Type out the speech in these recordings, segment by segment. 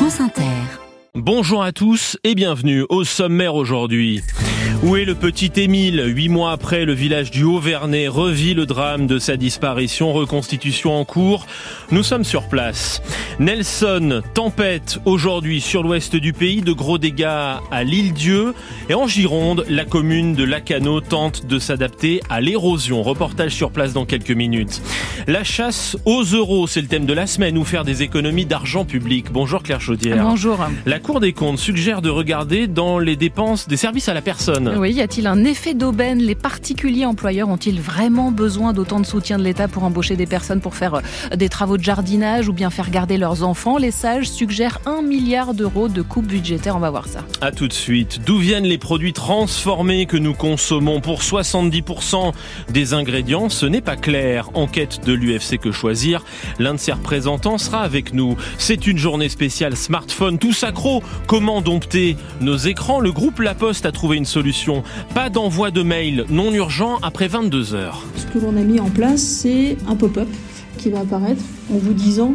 France Inter. Bonjour à tous et bienvenue au sommaire aujourd'hui. Où est le petit Émile ? 8 mois après, le village du Haut-Vernay revit le drame de sa disparition, reconstitution en cours. Nous sommes sur place. Nelson, tempête aujourd'hui sur l'ouest du pays, de gros dégâts à l'Île-Dieu. Et en Gironde, la commune de Lacanau tente de s'adapter à l'érosion. Reportage sur place dans quelques minutes. La chasse aux euros, c'est le thème de la semaine, ou faire des économies d'argent public. Bonjour Claire Chaudière. Bonjour. La Cour des comptes suggère de regarder dans les dépenses des services à la personne. Oui, y a-t-il un effet d'aubaine ? Les particuliers employeurs ont-ils vraiment besoin d'autant de soutien de l'État pour embaucher des personnes pour faire des travaux de jardinage ou bien faire garder leurs enfants ? Les sages suggèrent 1 milliard d'euros de coupe budgétaire. On va voir ça. A tout de suite. D'où viennent les produits transformés que nous consommons ? Pour 70% des ingrédients, ce n'est pas clair. Enquête de l'UFC Que Choisir. L'un de ses représentants sera avec nous. C'est une journée spéciale smartphone. Tous accros. Comment dompter nos écrans ? Le groupe La Poste a trouvé une solution. Pas d'envoi de mail non urgent après 22 heures. Ce que l'on a mis en place, c'est un pop-up qui va apparaître en vous disant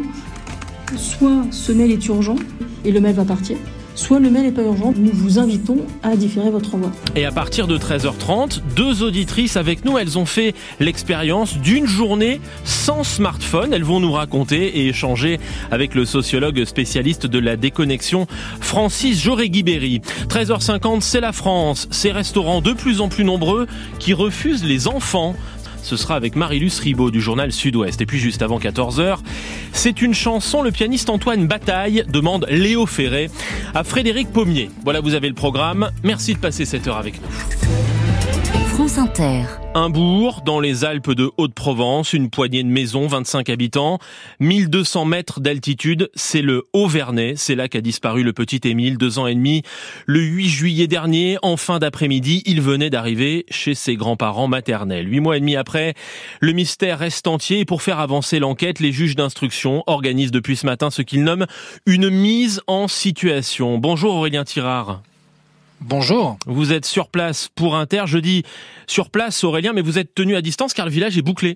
soit ce mail est urgent et le mail va partir, soit le mail n'est pas urgent. Nous vous invitons à différer votre envoi. Et à partir de 13h30, 2 auditrices avec nous, elles ont fait l'expérience d'une journée sans smartphone. Elles vont nous raconter et échanger avec le sociologue spécialiste de la déconnexion, Francis Jauregui-Berry. 13h50, c'est la France. Ces restaurants de plus en plus nombreux qui refusent les enfants. Ce sera avec Marilus Ribot du journal Sud-Ouest. Et puis juste avant 14h, c'est une chanson. Le pianiste Antoine Bataille demande Léo Ferré à Frédéric Pommier. Voilà, vous avez le programme. Merci de passer cette heure avec nous. France Inter. Un bourg dans les Alpes de Haute-Provence, une poignée de maisons, 25 habitants, 1200 mètres d'altitude, c'est le Haut-Vernay. C'est là qu'a disparu le petit Émile, 2 ans et demi. Le 8 juillet dernier, en fin d'après-midi, il venait d'arriver chez ses grands-parents maternels. 8 mois et demi après, le mystère reste entier et pour faire avancer l'enquête, les juges d'instruction organisent depuis ce matin ce qu'ils nomment une mise en situation. Bonjour Aurélien Tirard. Bonjour. Vous êtes sur place pour Inter. Je dis sur place, Aurélien, mais vous êtes tenu à distance car le village est bouclé.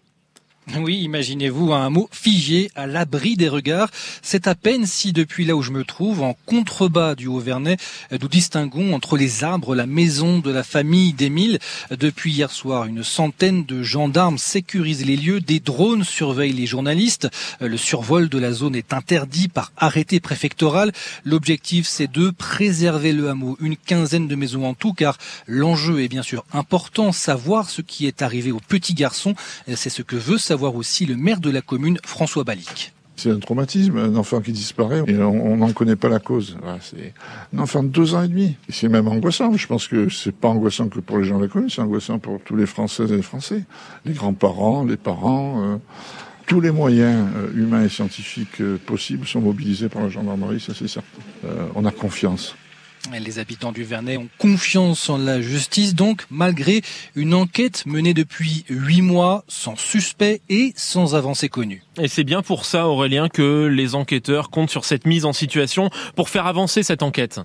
Oui, imaginez-vous un mot figé à l'abri des regards. C'est à peine si depuis là où je me trouve, en contrebas du Haut-Vernay, nous distinguons entre les arbres la maison de la famille d'Émile. Depuis hier soir, une centaine de gendarmes sécurisent les lieux, des drones surveillent les journalistes. Le survol de la zone est interdit par arrêté préfectoral. L'objectif, c'est de préserver le hameau, une quinzaine de maisons en tout, car l'enjeu est bien sûr important, savoir ce qui est arrivé au petit garçon. C'est ce que veut savoir aussi le maire de la commune, François Balic. C'est un traumatisme, un enfant qui disparaît et on n'en connaît pas la cause. Voilà, c'est un enfant de 2 ans et demi. Et c'est même angoissant. Je pense que c'est pas angoissant que pour les gens de la commune, c'est angoissant pour tous les Françaises et les Français. Les grands-parents, les parents, tous les moyens humains et scientifiques possibles sont mobilisés par la gendarmerie, ça c'est certain. On a confiance. Les habitants du Vernay ont confiance en la justice, donc malgré une enquête menée depuis 8 mois, sans suspect et sans avancée connue. Et c'est bien pour ça, Aurélien, que les enquêteurs comptent sur cette mise en situation pour faire avancer cette enquête.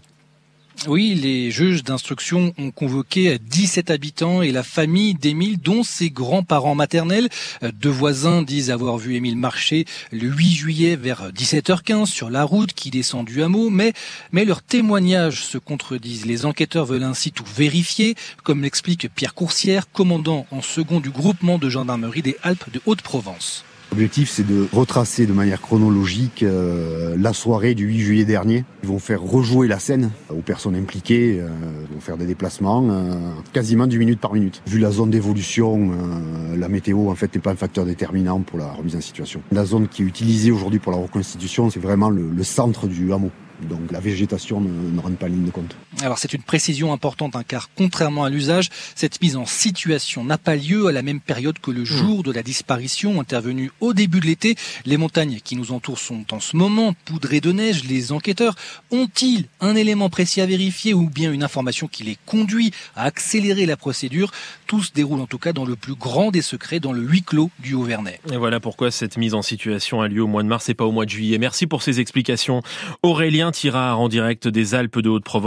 Oui, les juges d'instruction ont convoqué 17 habitants et la famille d'Émile, dont ses grands-parents maternels. 2 voisins disent avoir vu Émile marcher le 8 juillet vers 17h15 sur la route qui descend du hameau, mais leurs témoignages se contredisent. Les enquêteurs veulent ainsi tout vérifier, comme l'explique Pierre Coursière, commandant en second du groupement de gendarmerie des Alpes de Haute-Provence. L'objectif, c'est de retracer de manière chronologique la soirée du 8 juillet dernier. Ils vont faire rejouer la scène aux personnes impliquées, ils vont faire des déplacements quasiment du minute par minute. Vu la zone d'évolution, la météo en fait n'est pas un facteur déterminant pour la remise en situation. La zone qui est utilisée aujourd'hui pour la reconstitution, c'est vraiment le centre du hameau. Donc la végétation ne rentre pas en ligne de compte. Alors c'est une précision importante, car contrairement à l'usage, cette mise en situation n'a pas lieu à la même période que le jour de la disparition, intervenue au début de l'été. Les montagnes qui nous entourent sont en ce moment poudrées de neige. Les enquêteurs ont-ils un élément précis à vérifier ou bien une information qui les conduit à accélérer la procédure ? Tout se déroule en tout cas dans le plus grand des secrets, dans le huis clos du Haut-Vernay. Et voilà pourquoi cette mise en situation a lieu au mois de mars et pas au mois de juillet. Merci pour ces explications. Aurélien Tirard en direct des Alpes de Haute-Provence avec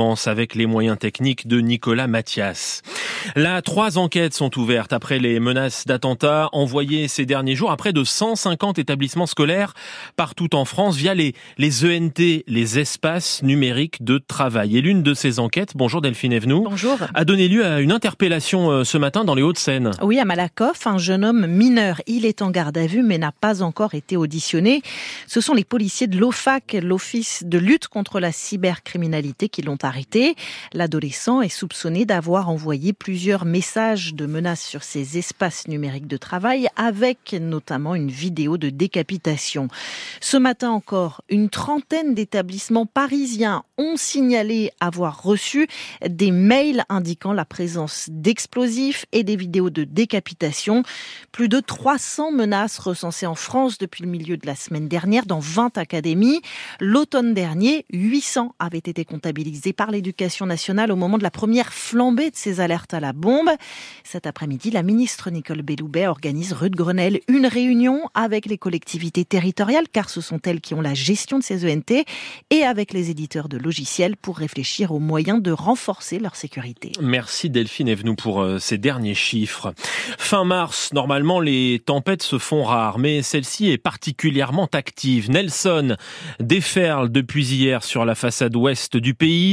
avec les moyens techniques de Nicolas Mathias. Là, 3 enquêtes sont ouvertes après les menaces d'attentats envoyées ces derniers jours à près de 150 établissements scolaires partout en France via les ENT, les espaces numériques de travail. Et l'une de ces enquêtes, bonjour Delphine Evenou, bonjour, a donné lieu à une interpellation ce matin dans les Hauts-de-Seine. Oui, à Malakoff, un jeune homme mineur. Il est en garde à vue mais n'a pas encore été auditionné. Ce sont les policiers de l'OFAC, l'Office de lutte contre la cybercriminalité, qui l'ont arrêté. L'adolescent est soupçonné d'avoir envoyé plusieurs messages de menaces sur ses espaces numériques de travail, avec notamment une vidéo de décapitation. Ce matin encore, une trentaine d'établissements parisiens ont signalé avoir reçu des mails indiquant la présence d'explosifs et des vidéos de décapitation. Plus de 300 menaces recensées en France depuis le milieu de la semaine dernière dans 20 académies. L'automne dernier, 800 avaient été comptabilisés par l'Éducation nationale au moment de la première flambée de ces alertes à la bombe. Cet après-midi, la ministre Nicole Belloubet organise rue de Grenelle une réunion avec les collectivités territoriales, car ce sont elles qui ont la gestion de ces ENT, et avec les éditeurs de logiciels pour réfléchir aux moyens de renforcer leur sécurité. Merci Delphine Evenou pour ces derniers chiffres. Fin mars, normalement les tempêtes se font rares, mais celle-ci est particulièrement active. Nelson déferle depuis hier sur la façade ouest du pays,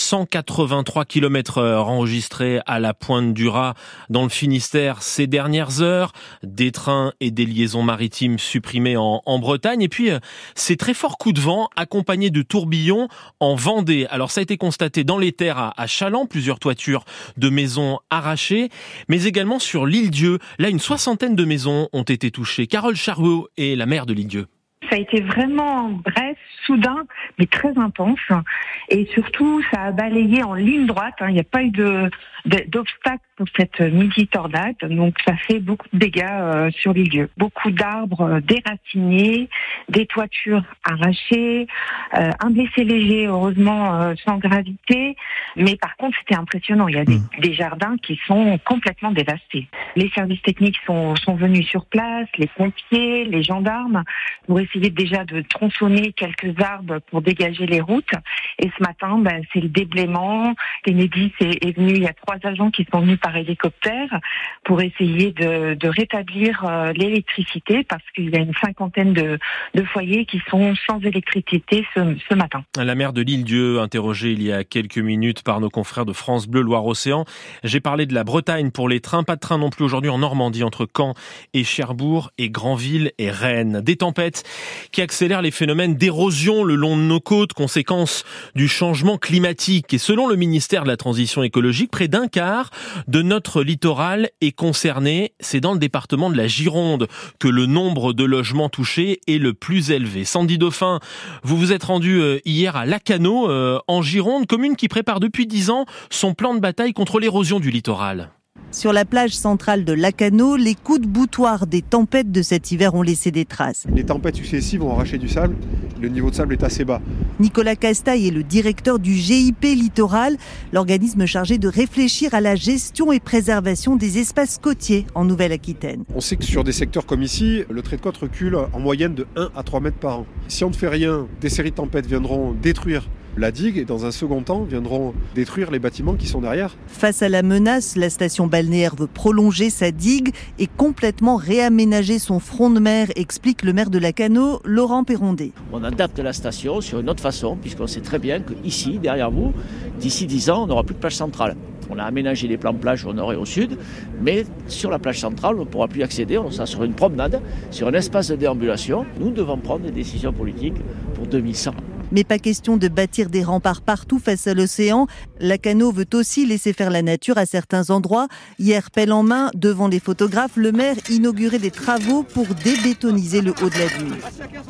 183 km/h enregistrés à la Pointe du Raz dans le Finistère ces dernières heures, des trains et des liaisons maritimes supprimés en Bretagne, et puis ces très forts coups de vent accompagnés de tourbillons en Vendée. Alors ça a été constaté dans les terres à Chaland, plusieurs toitures de maisons arrachées, mais également sur l'Île-Dieu. Là, une 60aine de maisons ont été touchées. Carole Charlot est la maire de l'Île-Dieu. Ça a été vraiment bref, soudain, mais très intense. Et surtout, ça a balayé en ligne droite. Il n'y a pas eu d'obstacle pour cette midi-tornade. Donc, ça fait beaucoup de dégâts sur les lieux. Beaucoup d'arbres déracinés, des toitures arrachées, un blessé léger, heureusement, sans gravité. Mais par contre, c'était impressionnant. Il y a des jardins qui sont complètement dévastés. Les services techniques sont venus sur place, les pompiers, les gendarmes, pour essayer déjà de tronçonner quelques arbres pour dégager les routes. Et ce matin, c'est le déblaiement. Enedis est venu, il y a 3 agents qui sont venus par hélicoptère pour essayer de rétablir l'électricité, parce qu'il y a une 50aine de foyers qui sont sans électricité ce matin. La maire de l'Île-Dieu, interrogée il y a quelques minutes par nos confrères de France Bleu Loire-Océan. J'ai parlé de la Bretagne pour les trains. Pas de train non plus aujourd'hui en Normandie, entre Caen et Cherbourg et Granville et Rennes. Des tempêtes qui accélèrent les phénomènes d'érosion le long de nos côtes, conséquence du changement climatique. Et selon le ministère de la Transition écologique, près d'un quart de notre littoral est concerné. C'est dans le département de la Gironde que le nombre de logements touchés est le plus élevé. Sandy Dauphin, vous vous êtes rendu hier à Lacanau, en Gironde, commune qui prépare depuis 10 ans son plan de bataille contre l'érosion du littoral. Sur la plage centrale de Lacanau, les coups de boutoir des tempêtes de cet hiver ont laissé des traces. Les tempêtes successives ont arraché du sable. Le niveau de sable est assez bas. Nicolas Castaille est le directeur du GIP Littoral, l'organisme chargé de réfléchir à la gestion et préservation des espaces côtiers en Nouvelle-Aquitaine. On sait que sur des secteurs comme ici, le trait de côte recule en moyenne de 1 à 3 mètres par an. Si on ne fait rien, des séries de tempêtes viendront détruire la digue et dans un second temps viendront détruire les bâtiments qui sont derrière. Face à la menace, la station balnéaire veut prolonger sa digue et complètement réaménager son front de mer, explique le maire de Lacanau, Laurent Perrondet. On adapte la station sur une autre façon, puisqu'on sait très bien qu'ici, derrière vous, d'ici 10 ans, on n'aura plus de plage centrale. On a aménagé les plans de plage au nord et au sud, mais sur la plage centrale, on ne pourra plus y accéder. On sera sur une promenade, sur un espace de déambulation. Nous devons prendre des décisions politiques pour 2100. Mais pas question de bâtir des remparts partout face à l'océan. Lacanau veut aussi laisser faire la nature à certains endroits. Hier, pelle en main, devant les photographes, le maire inaugurait des travaux pour débétoniser le haut de la dune.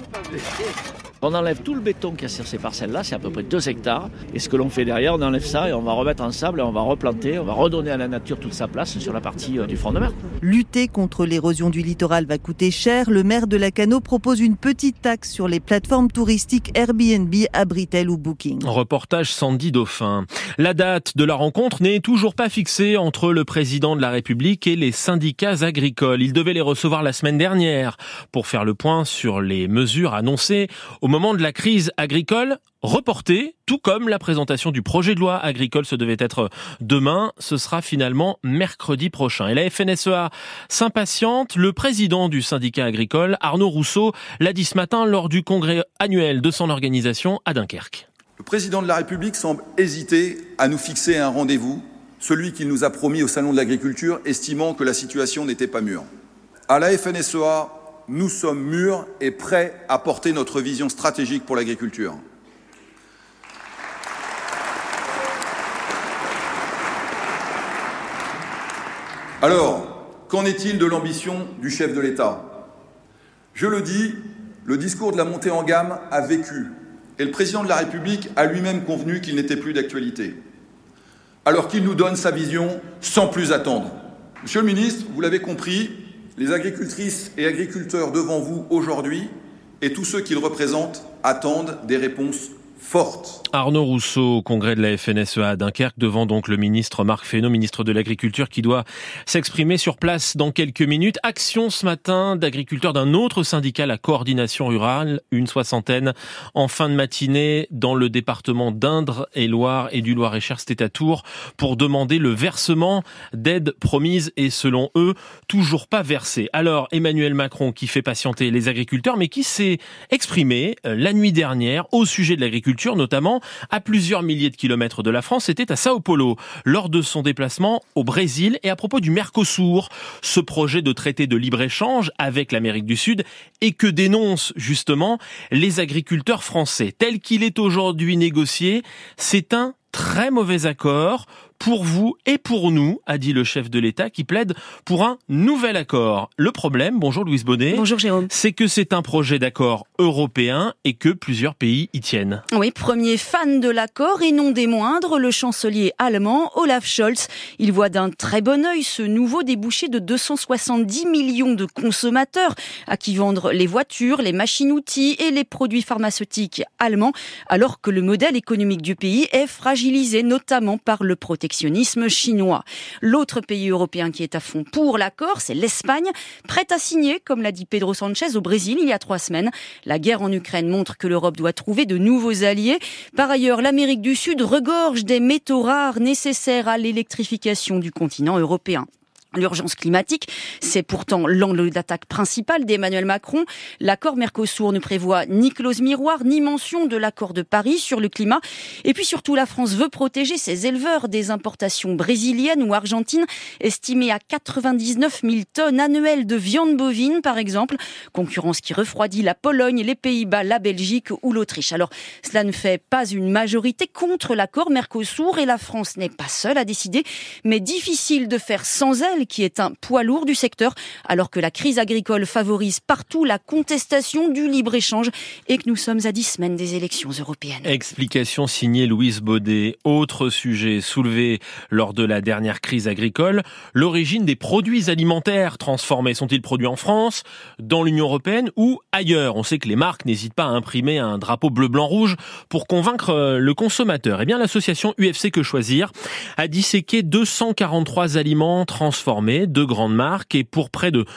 On enlève tout le béton qu'il y a sur ces parcelles-là, c'est à peu près 2 hectares. Et ce que l'on fait derrière, on enlève ça et on va remettre en sable et on va replanter, on va redonner à la nature toute sa place sur la partie du front de mer. Lutter contre l'érosion du littoral va coûter cher. Le maire de Lacanau propose une petite taxe sur les plateformes touristiques Airbnb, Abritel ou Booking. Reportage Sandy Dauphin. La date de la rencontre n'est toujours pas fixée entre le président de la République et les syndicats agricoles. Il devait les recevoir la semaine dernière pour faire le point sur les mesures annoncées au au moment de la crise agricole, reportée, tout comme la présentation du projet de loi agricole se devait être demain, ce sera finalement mercredi prochain. Et la FNSEA s'impatiente. Le président du syndicat agricole, Arnaud Rousseau, l'a dit ce matin lors du congrès annuel de son organisation à Dunkerque. Le président de la République semble hésiter à nous fixer un rendez-vous, celui qu'il nous a promis au Salon de l'Agriculture, estimant que la situation n'était pas mûre. À la FNSEA, nous sommes mûrs et prêts à porter notre vision stratégique pour l'agriculture. Alors, qu'en est-il de l'ambition du chef de l'État ? Je le dis, le discours de la montée en gamme a vécu, et le président de la République a lui-même convenu qu'il n'était plus d'actualité. Alors qu'il nous donne sa vision sans plus attendre. Monsieur le ministre, vous l'avez compris, les agricultrices et agriculteurs devant vous aujourd'hui, et tous ceux qu'ils représentent, attendent des réponses forte. Arnaud Rousseau, au congrès de la FNSEA à Dunkerque, devant donc le ministre Marc Fesneau, ministre de l'Agriculture, qui doit s'exprimer sur place dans quelques minutes. Action ce matin d'agriculteurs d'un autre syndicat, la Coordination Rurale, une soixantaine en fin de matinée dans le département d'Indre-et-Loire et du Loir-et-Cher, c'était à Tours, pour demander le versement d'aides promises et selon eux, toujours pas versées. Alors Emmanuel Macron qui fait patienter les agriculteurs, mais qui s'est exprimé la nuit dernière au sujet de l'agriculture, notamment à plusieurs milliers de kilomètres de la France, c'était à Sao Paulo, lors de son déplacement au Brésil et à propos du Mercosur, ce projet de traité de libre-échange avec l'Amérique du Sud et que dénoncent justement les agriculteurs français. Tel qu'il est aujourd'hui négocié, c'est un très mauvais accord pour vous et pour nous, a dit le chef de l'État qui plaide pour un nouvel accord. Le problème, bonjour Louise Baudet. Bonjour Jérôme. C'est que c'est un projet d'accord européen et que plusieurs pays y tiennent. Oui, premier fan de l'accord et non des moindres, le chancelier allemand Olaf Scholz. Il voit d'un très bon œil ce nouveau débouché de 270 millions de consommateurs à qui vendre les voitures, les machines-outils et les produits pharmaceutiques allemands, alors que le modèle économique du pays est fragilisé notamment par le protectionnisme chinois. L'autre pays européen qui est à fond pour l'accord, c'est l'Espagne, prête à signer, comme l'a dit Pedro Sánchez au Brésil il y a 3 semaines. La guerre en Ukraine montre que l'Europe doit trouver de nouveaux alliés. Par ailleurs, l'Amérique du Sud regorge des métaux rares nécessaires à l'électrification du continent européen. L'urgence climatique, c'est pourtant l'angle d'attaque principal d'Emmanuel Macron. L'accord Mercosur ne prévoit ni clause miroir, ni mention de l'accord de Paris sur le climat. Et puis surtout, la France veut protéger ses éleveurs des importations brésiliennes ou argentines, estimées à 99 000 tonnes annuelles de viande bovine, par exemple. Concurrence qui refroidit la Pologne, les Pays-Bas, la Belgique ou l'Autriche. Alors, cela ne fait pas une majorité contre l'accord Mercosur et la France n'est pas seule à décider, mais difficile de faire sans elle, qui est un poids lourd du secteur, alors que la crise agricole favorise partout la contestation du libre-échange et que nous sommes à 10 semaines des élections européennes. Explication signée Louise Baudet. Autre sujet soulevé lors de la dernière crise agricole, l'origine des produits alimentaires transformés. Sont-ils produits en France, dans l'Union européenne ou ailleurs ? On sait que les marques n'hésitent pas à imprimer un drapeau bleu-blanc-rouge pour convaincre le consommateur. Eh bien, l'association UFC Que Choisir a disséqué 243 aliments transformés de grandes marques et pour près de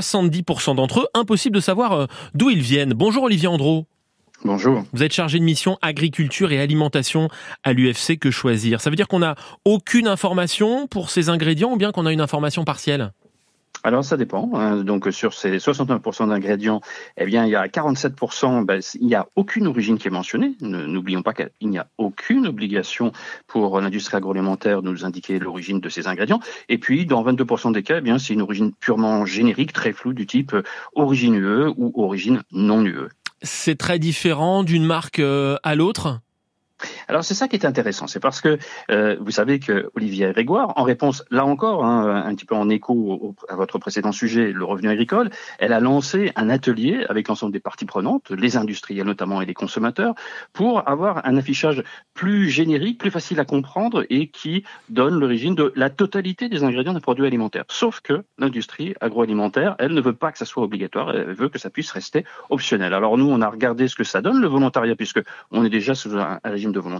70% d'entre eux, impossible de savoir d'où ils viennent. Bonjour Olivier Andreau. Bonjour. Vous êtes chargé de mission agriculture et alimentation à l'UFC Que Choisir. Ça veut dire qu'on n'a aucune information pour ces ingrédients ou bien qu'on a une information partielle ? Alors ça dépend. Donc sur ces 69% d'ingrédients, eh bien il y a 47%, il n'y a aucune origine qui est mentionnée. N'oublions pas qu'il n'y a aucune obligation pour l'industrie agroalimentaire de nous indiquer l'origine de ces ingrédients. Et puis dans 22% des cas, eh bien c'est une origine purement générique, très floue, du type origine UE ou origine non UE. C'est très différent d'une marque à l'autre ? Alors c'est ça qui est intéressant, c'est parce que vous savez que Olivier Grégoire, en réponse là encore, un petit peu en écho à votre précédent sujet, le revenu agricole, elle a lancé un atelier avec l'ensemble des parties prenantes, les industriels notamment et les consommateurs, pour avoir un affichage plus générique, plus facile à comprendre et qui donne l'origine de la totalité des ingrédients d'un produit alimentaire. Sauf que l'industrie agroalimentaire, elle ne veut pas que ça soit obligatoire, elle veut que ça puisse rester optionnel. Alors nous, on a regardé ce que ça donne, le volontariat, puisque on est déjà sous un régime de volontariat.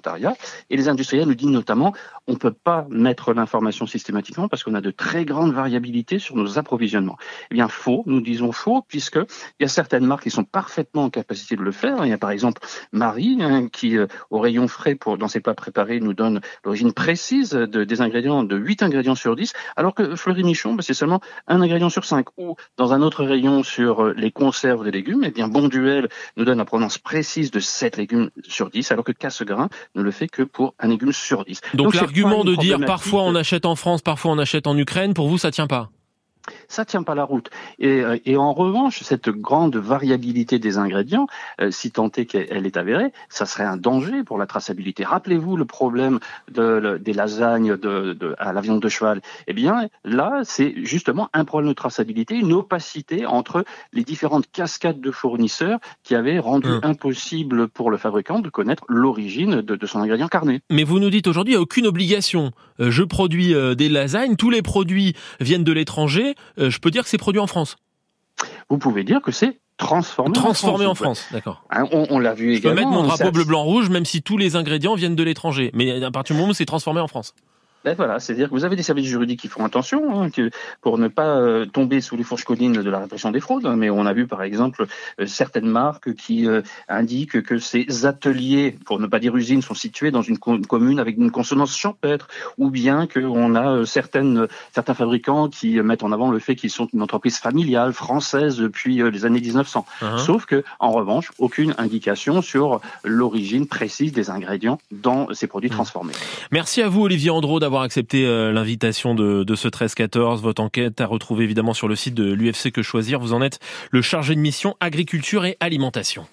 volontariat. Et les industriels nous disent notamment, on ne peut pas mettre l'information systématiquement parce qu'on a de très grandes variabilités sur nos approvisionnements. Eh bien, faux, nous disons faux, puisqu'il y a certaines marques qui sont parfaitement en capacité de le faire. Il y a par exemple Marie, qui au rayon frais dans ses plats préparés nous donne l'origine précise des ingrédients, de 8 ingrédients sur 10, alors que Fleury Michon, c'est seulement 1 ingrédient sur 5. Ou dans un autre rayon sur les conserves de légumes, eh bien Bonduelle nous donne la provenance précise de 7 légumes sur 10, alors que Cassegrain ne le fait que pour 1 légume sur 10. Donc l'argument de dire parfois on achète en France, parfois on achète en Ukraine, pour vous ça tient pas? Ça tient pas la route. Et en revanche, cette grande variabilité des ingrédients, si tant est qu'elle est avérée, ça serait un danger pour la traçabilité. Rappelez-vous le problème des lasagnes à la viande de cheval. Eh bien, là, c'est justement un problème de traçabilité, une opacité entre les différentes cascades de fournisseurs qui avaient rendu impossible pour le fabricant de connaître l'origine de son ingrédient carné. Mais vous nous dites aujourd'hui, il n'y a aucune obligation. Je produis des lasagnes, tous les produits viennent de l'étranger. Je peux dire que c'est produit en France. Vous pouvez dire que c'est transformé en France, d'accord. On l'a vu également. Je peux mettre mon drapeau bleu, blanc, rouge, même si tous les ingrédients viennent de l'étranger. Mais à partir du moment où c'est transformé en France. Ben voilà, c'est-à-dire que vous avez des services juridiques qui font attention pour ne pas tomber sous les fourches codines de la répression des fraudes. Mais on a vu par exemple certaines marques qui indiquent que ces ateliers, pour ne pas dire usines, sont situés dans une commune avec une consonance champêtre, ou bien qu'on a certains fabricants qui mettent en avant le fait qu'ils sont une entreprise familiale française depuis les années 1900. Sauf que, en revanche, aucune indication sur l'origine précise des ingrédients dans ces produits transformés. Merci à vous Olivier Andreau d'avoir accepté l'invitation de ce 13-14. Votre enquête à retrouver évidemment sur le site de l'UFC Que Choisir. Vous en êtes le chargé de mission agriculture et alimentation.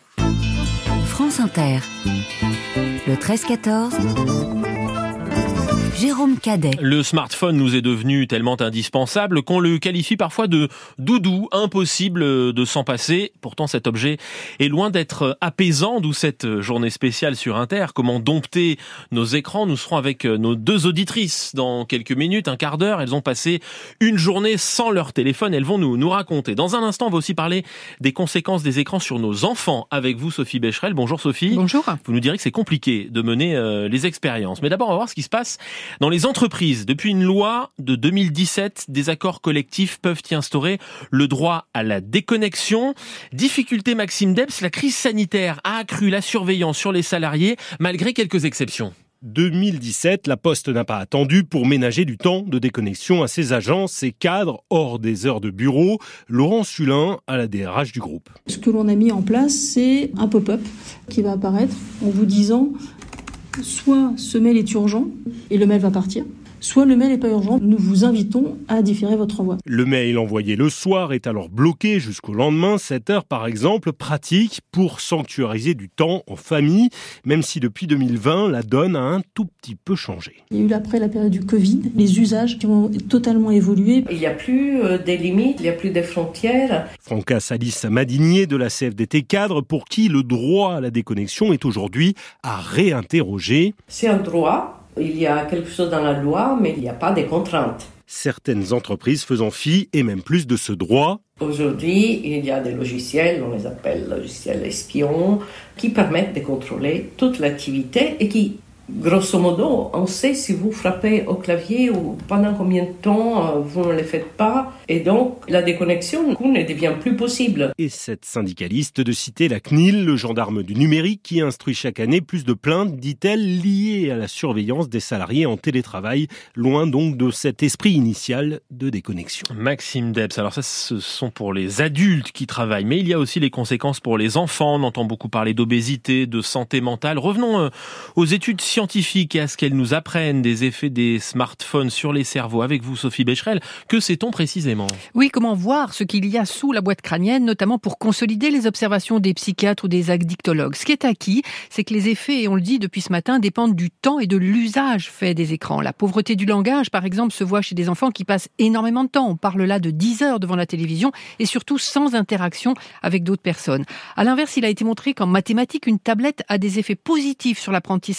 France Inter, le 13-14. Jérôme Cadet. Le smartphone nous est devenu tellement indispensable qu'on le qualifie parfois de doudou, impossible de s'en passer. Pourtant, cet objet est loin d'être apaisant, d'où cette journée spéciale sur Inter. Comment dompter nos écrans? Nous serons avec nos 2 auditrices dans quelques minutes, un quart d'heure. Elles ont passé une journée sans leur téléphone. Elles vont nous raconter. Dans un instant, on va aussi parler des conséquences des écrans sur nos enfants. Avec vous, Sophie Becherel. Bonjour Sophie. Bonjour. Vous nous direz que c'est compliqué de mener les expériences. Mais d'abord, on va voir ce qui se passe dans les entreprises. Depuis une loi de 2017, des accords collectifs peuvent y instaurer le droit à la déconnexion. Difficulté Maxime Debs, la crise sanitaire a accru la surveillance sur les salariés malgré quelques exceptions. 2017, la Poste n'a pas attendu pour ménager du temps de déconnexion à ses agents, ses cadres, hors des heures de bureau. Laurent Sulin, à la DRH du groupe. Ce que l'on a mis en place, c'est un pop-up qui va apparaître en vous disant soit ce mail est urgent et le mail va partir, soit le mail n'est pas urgent, nous vous invitons à différer votre envoi. Le mail envoyé le soir est alors bloqué jusqu'au lendemain, 7 heures par exemple, pratique pour sanctuariser du temps en famille, même si depuis 2020, la donne a un tout petit peu changé. Il y a eu après la période du Covid, les usages qui ont totalement évolué. Il n'y a plus des limites, il n'y a plus des frontières. Franca Salis Madinier de la CFDT Cadre, pour qui le droit à la déconnexion est aujourd'hui à réinterroger. C'est un droit. Il y a quelque chose dans la loi, mais il n'y a pas de contraintes. Certaines entreprises faisant fi, et même plus, de ce droit. Aujourd'hui, il y a des logiciels, on les appelle logiciels espions, qui permettent de contrôler toute l'activité et qui, grosso modo, on sait si vous frappez au clavier ou pendant combien de temps vous ne le faites pas. Et donc, la déconnexion ne devient plus possible. Et cette syndicaliste de citer la CNIL, le gendarme du numérique, qui instruit chaque année plus de plaintes, dit-elle, liées à la surveillance des salariés en télétravail, loin donc de cet esprit initial de déconnexion. Maxime Debs, alors ça, ce sont pour les adultes qui travaillent, mais il y a aussi les conséquences pour les enfants. On entend beaucoup parler d'obésité, de santé mentale. Revenons aux études scientifiques et à ce qu'elles nous apprennent des effets des smartphones sur les cerveaux. Avec vous, Sophie Becherel, que sait-on précisément ? Oui, comment voir ce qu'il y a sous la boîte crânienne, notamment pour consolider les observations des psychiatres ou des addictologues. Ce qui est acquis, c'est que les effets, et on le dit depuis ce matin, dépendent du temps et de l'usage fait des écrans. La pauvreté du langage, par exemple, se voit chez des enfants qui passent énormément de temps. On parle là de 10 heures devant la télévision et surtout sans interaction avec d'autres personnes. À l'inverse, il a été montré qu'en mathématiques, une tablette a des effets positifs sur l'apprentissage des fractures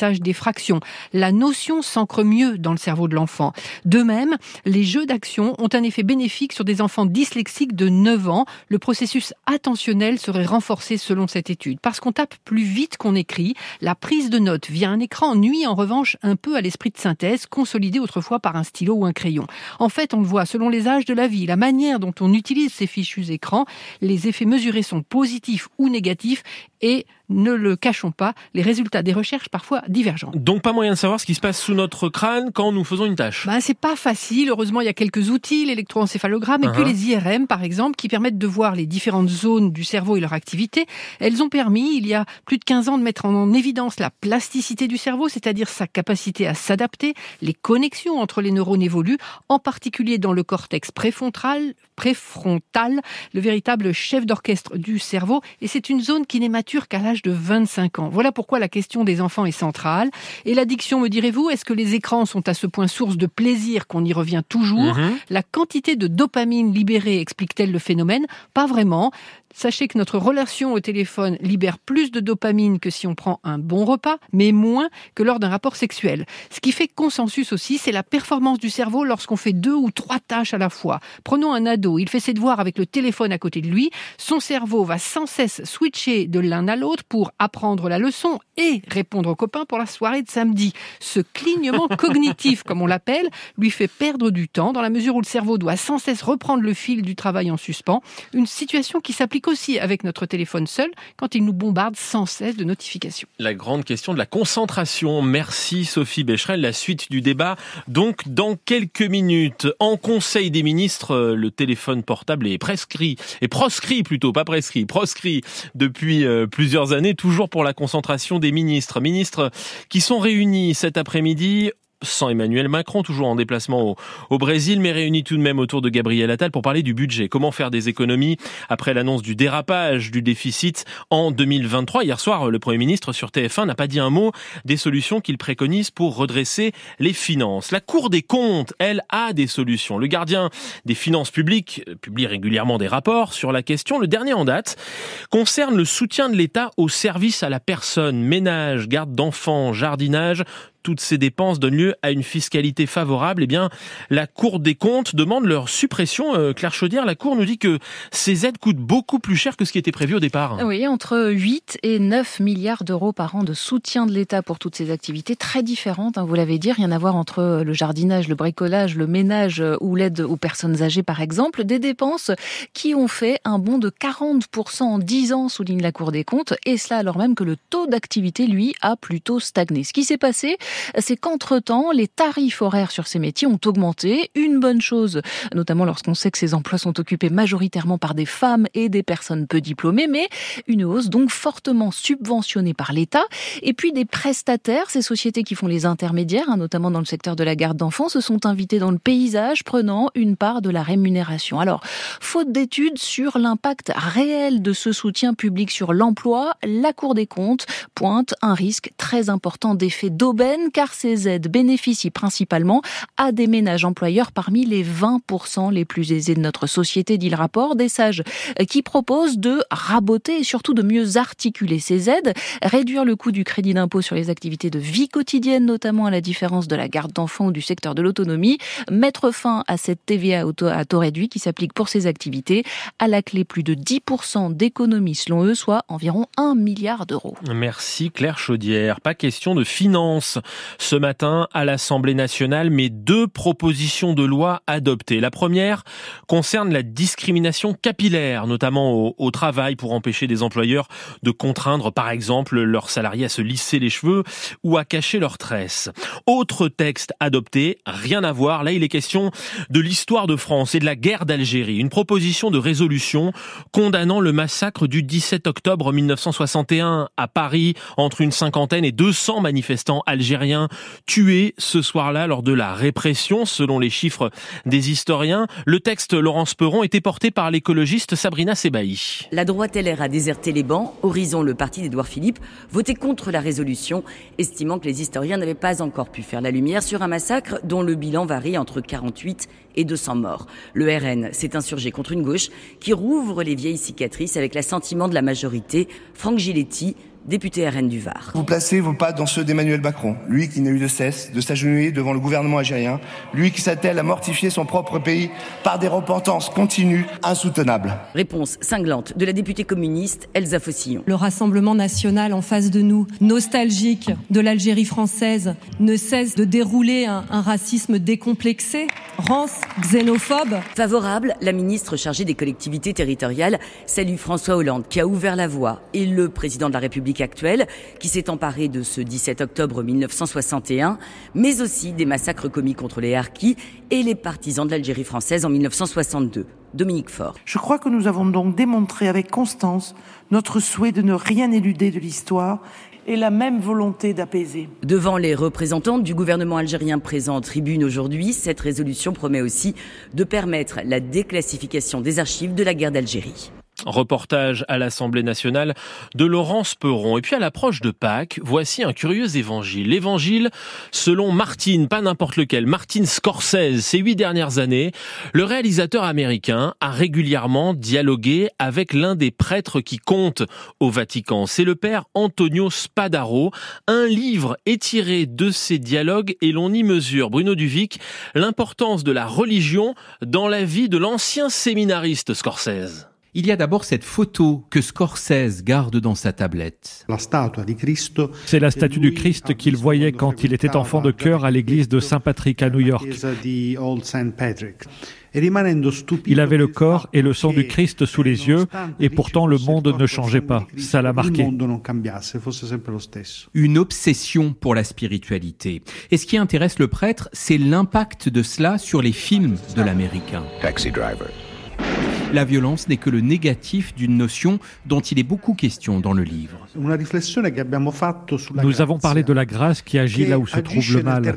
distraction. La notion s'ancre mieux dans le cerveau de l'enfant. De même, les jeux d'action ont un effet bénéfique sur des enfants dyslexiques de 9 ans. Le processus attentionnel serait renforcé selon cette étude. Parce qu'on tape plus vite qu'on écrit, la prise de notes via un écran nuit en revanche un peu à l'esprit de synthèse, consolidé autrefois par un stylo ou un crayon. En fait, on le voit selon les âges de la vie, la manière dont on utilise ces fichus écrans, les effets mesurés sont positifs ou négatifs et, ne le cachons pas, les résultats des recherches parfois divergents. Donc pas moyen de savoir ce qui se passe sous notre crâne quand nous faisons une tâche. C'est pas facile. Heureusement, il y a quelques outils, l'électroencéphalogramme et puis les IRM, par exemple, qui permettent de voir les différentes zones du cerveau et leur activité. Elles ont permis, il y a plus de 15 ans, de mettre en évidence la plasticité du cerveau, c'est-à-dire sa capacité à s'adapter. Les connexions entre les neurones évoluent, en particulier dans le cortex préfrontal, le véritable chef d'orchestre du cerveau. Et c'est une zone qui n'est mature qu'à l'âge de 25 ans. Voilà pourquoi la question des enfants est centrale. Et l'addiction, me direz-vous, est-ce que les écrans sont à ce point source de plaisir qu'on y revient toujours ? La quantité de dopamine libérée explique-t-elle le phénomène ? Pas vraiment. Sachez que notre relation au téléphone libère plus de dopamine que si on prend un bon repas, mais moins que lors d'un rapport sexuel. Ce qui fait consensus aussi, c'est la performance du cerveau lorsqu'on fait 2 ou 3 tâches à la fois. Prenons un ado, il fait ses devoirs avec le téléphone à côté de lui. Son cerveau va sans cesse switcher de l'un à l'autre pour apprendre la leçon et répondre aux copains pour la soirée de samedi. Ce clignement cognitif, comme on l'appelle, lui fait perdre du temps dans la mesure où le cerveau doit sans cesse reprendre le fil du travail en suspens. Une situation qui s'applique aussi avec notre téléphone seul quand il nous bombarde sans cesse de notifications. La grande question de la concentration. Merci Sophie Becherel. La suite du débat, donc dans quelques minutes. En Conseil des ministres, le téléphone portable est proscrit depuis plusieurs années, toujours pour la concentration des ministres. Ministres qui sont réunis cet après-midi sans Emmanuel Macron, toujours en déplacement au Brésil, mais réunis tout de même autour de Gabriel Attal pour parler du budget. Comment faire des économies après l'annonce du dérapage du déficit en 2023. Hier soir, le Premier ministre sur TF1 n'a pas dit un mot des solutions qu'il préconise pour redresser les finances. La Cour des comptes, elle, a des solutions. Le gardien des finances publiques publie régulièrement des rapports sur la question. Le dernier en date concerne le soutien de l'État aux services à la personne, ménage, garde d'enfants, jardinage. Toutes ces dépenses donnent lieu à une fiscalité favorable. Eh bien, la Cour des comptes demande leur suppression. Claire Chaudière, la Cour nous dit que ces aides coûtent beaucoup plus cher que ce qui était prévu au départ. Oui, entre 8 et 9 milliards d'euros par an de soutien de l'État pour toutes ces activités très différentes. Vous l'avez dit, rien à voir entre le jardinage, le bricolage, le ménage ou l'aide aux personnes âgées, par exemple. Des dépenses qui ont fait un bond de 40% en 10 ans, souligne la Cour des comptes. Et cela alors même que le taux d'activité, lui, a plutôt stagné. Ce qui s'est passé, c'est qu'entre-temps, les tarifs horaires sur ces métiers ont augmenté. Une bonne chose, notamment lorsqu'on sait que ces emplois sont occupés majoritairement par des femmes et des personnes peu diplômées, mais une hausse donc fortement subventionnée par l'État. Et puis des prestataires, ces sociétés qui font les intermédiaires, notamment dans le secteur de la garde d'enfants, se sont invités dans le paysage, prenant une part de la rémunération. Alors, faute d'études sur l'impact réel de ce soutien public sur l'emploi, la Cour des comptes pointe un risque très important d'effet d'aubaine, car ces aides bénéficient principalement à des ménages employeurs parmi les 20% les plus aisés de notre société, dit le rapport. Des sages qui proposent de raboter et surtout de mieux articuler ces aides, réduire le coût du crédit d'impôt sur les activités de vie quotidienne, notamment à la différence de la garde d'enfants ou du secteur de l'autonomie, mettre fin à cette TVA à taux réduit qui s'applique pour ces activités. À la clé, plus de 10% d'économies selon eux, soit environ 1 milliard d'euros. Merci Claire Chaudière. Pas question de finances ce matin à l'Assemblée nationale, mais 2 propositions de loi adoptées. La première concerne la discrimination capillaire, notamment au travail, pour empêcher des employeurs de contraindre, par exemple, leurs salariés à se lisser les cheveux ou à cacher leurs tresses. Autre texte adopté, rien à voir. Là, il est question de l'histoire de France et de la guerre d'Algérie. Une proposition de résolution condamnant le massacre du 17 octobre 1961 à Paris, entre une cinquantaine et 200 manifestants algériens tués ce soir-là lors de la répression, selon les chiffres des historiens. Le texte, Laurence Perron, était porté par l'écologiste Sabrina Sebahi. La droite LR a déserté les bancs. Horizon, le parti d'Édouard Philippe, votait contre la résolution, estimant que les historiens n'avaient pas encore pu faire la lumière sur un massacre dont le bilan varie entre 48 et 200 morts. Le RN s'est insurgé contre une gauche qui rouvre les vieilles cicatrices avec l'assentiment de la majorité. Franck Giletti, député RN du Var. Vous placez vos pas dans ceux d'Emmanuel Macron, lui qui n'a eu de cesse de s'agenouiller devant le gouvernement algérien, lui qui s'attelle à mortifier son propre pays par des repentances continues, insoutenables. Réponse cinglante de la députée communiste Elsa Fossillon. Le Rassemblement national en face de nous, nostalgique de l'Algérie française, ne cesse de dérouler un racisme décomplexé, rance, xénophobe. Favorable, la ministre chargée des collectivités territoriales salue François Hollande qui a ouvert la voie et le président de la République actuel qui s'est emparé de ce 17 octobre 1961, mais aussi des massacres commis contre les Harkis et les partisans de l'Algérie française en 1962. Dominique Faure. Je crois que nous avons donc démontré avec constance notre souhait de ne rien éluder de l'histoire et la même volonté d'apaiser. Devant les représentants du gouvernement algérien présents en tribune aujourd'hui, cette résolution promet aussi de permettre la déclassification des archives de la guerre d'Algérie. Reportage à l'Assemblée nationale de Laurence Perron. Et puis à l'approche de Pâques, voici un curieux évangile. L'évangile selon Martin, pas n'importe lequel, Martin Scorsese. Ces 8 dernières années, le réalisateur américain a régulièrement dialogué avec l'un des prêtres qui comptent au Vatican. C'est le père Antonio Spadaro. Un livre est tiré de ces dialogues et l'on y mesure, Bruno Duvic, l'importance de la religion dans la vie de l'ancien séminariste Scorsese. Il y a d'abord cette photo que Scorsese garde dans sa tablette. C'est la statue du Christ qu'il voyait quand il était enfant de chœur à l'église de Saint-Patrick à New York. Il avait le corps et le sang du Christ sous les yeux et pourtant le monde ne changeait pas. Ça l'a marqué. Une obsession pour la spiritualité. Et ce qui intéresse le prêtre, c'est l'impact de cela sur les films de l'américain. Taxi Driver. La violence n'est que le négatif d'une notion dont il est beaucoup question dans le livre. Nous avons parlé de la grâce qui agit là où se trouve le mal.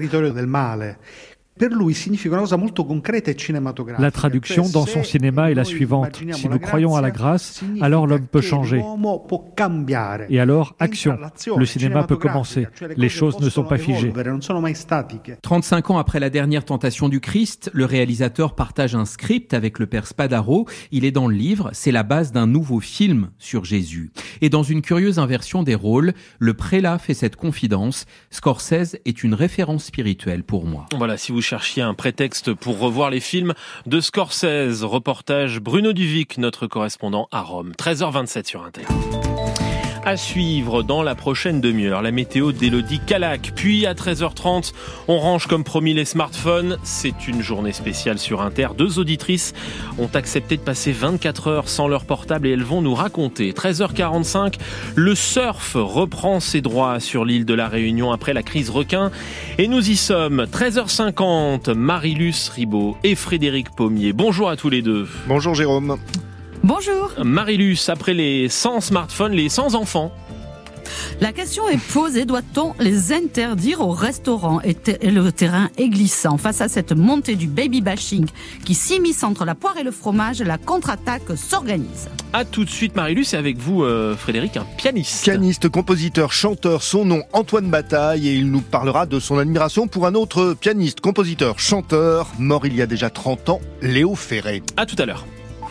La traduction dans son cinéma est la suivante. Si nous croyons à la grâce, alors l'homme peut changer. Et alors, action. Le cinéma peut commencer. Les choses ne sont pas figées. 35 ans après la dernière tentation du Christ, le réalisateur partage un script avec le père Spadaro. Il est dans le livre, c'est la base d'un nouveau film sur Jésus. Et dans une curieuse inversion des rôles, le prélat fait cette confidence. Scorsese est une référence spirituelle pour moi. Voilà, si vous cherchiez un prétexte pour revoir les films de Scorsese, reportage Bruno Duvic, notre correspondant à Rome. 13h27 sur Inter. À suivre dans la prochaine demi-heure, la météo d'Élodie Calac. Puis à 13h30, on range comme promis les smartphones. C'est une journée spéciale sur Inter. 2 auditrices ont accepté de passer 24 heures sans leur portable et elles vont nous raconter. 13h45, le surf reprend ses droits sur l'île de la Réunion après la crise requin. Et nous y sommes. 13h50, Marie-Luce Ribaud et Frédéric Pommier. Bonjour à tous les deux. Bonjour Jérôme. Bonjour. Marie-Luce, après les 100 smartphones, les 100 enfants. La question est posée, doit-on les interdire au restaurant ? Et le terrain est glissant. Face à cette montée du baby bashing qui s'immisce entre la poire et le fromage, la contre-attaque s'organise. A tout de suite Marie-Luce, et avec vous Frédéric, un pianiste. Pianiste, compositeur, chanteur, son nom Antoine Bataille, et il nous parlera de son admiration pour un autre pianiste, compositeur, chanteur, mort il y a déjà 30 ans, Léo Ferré. A tout à l'heure.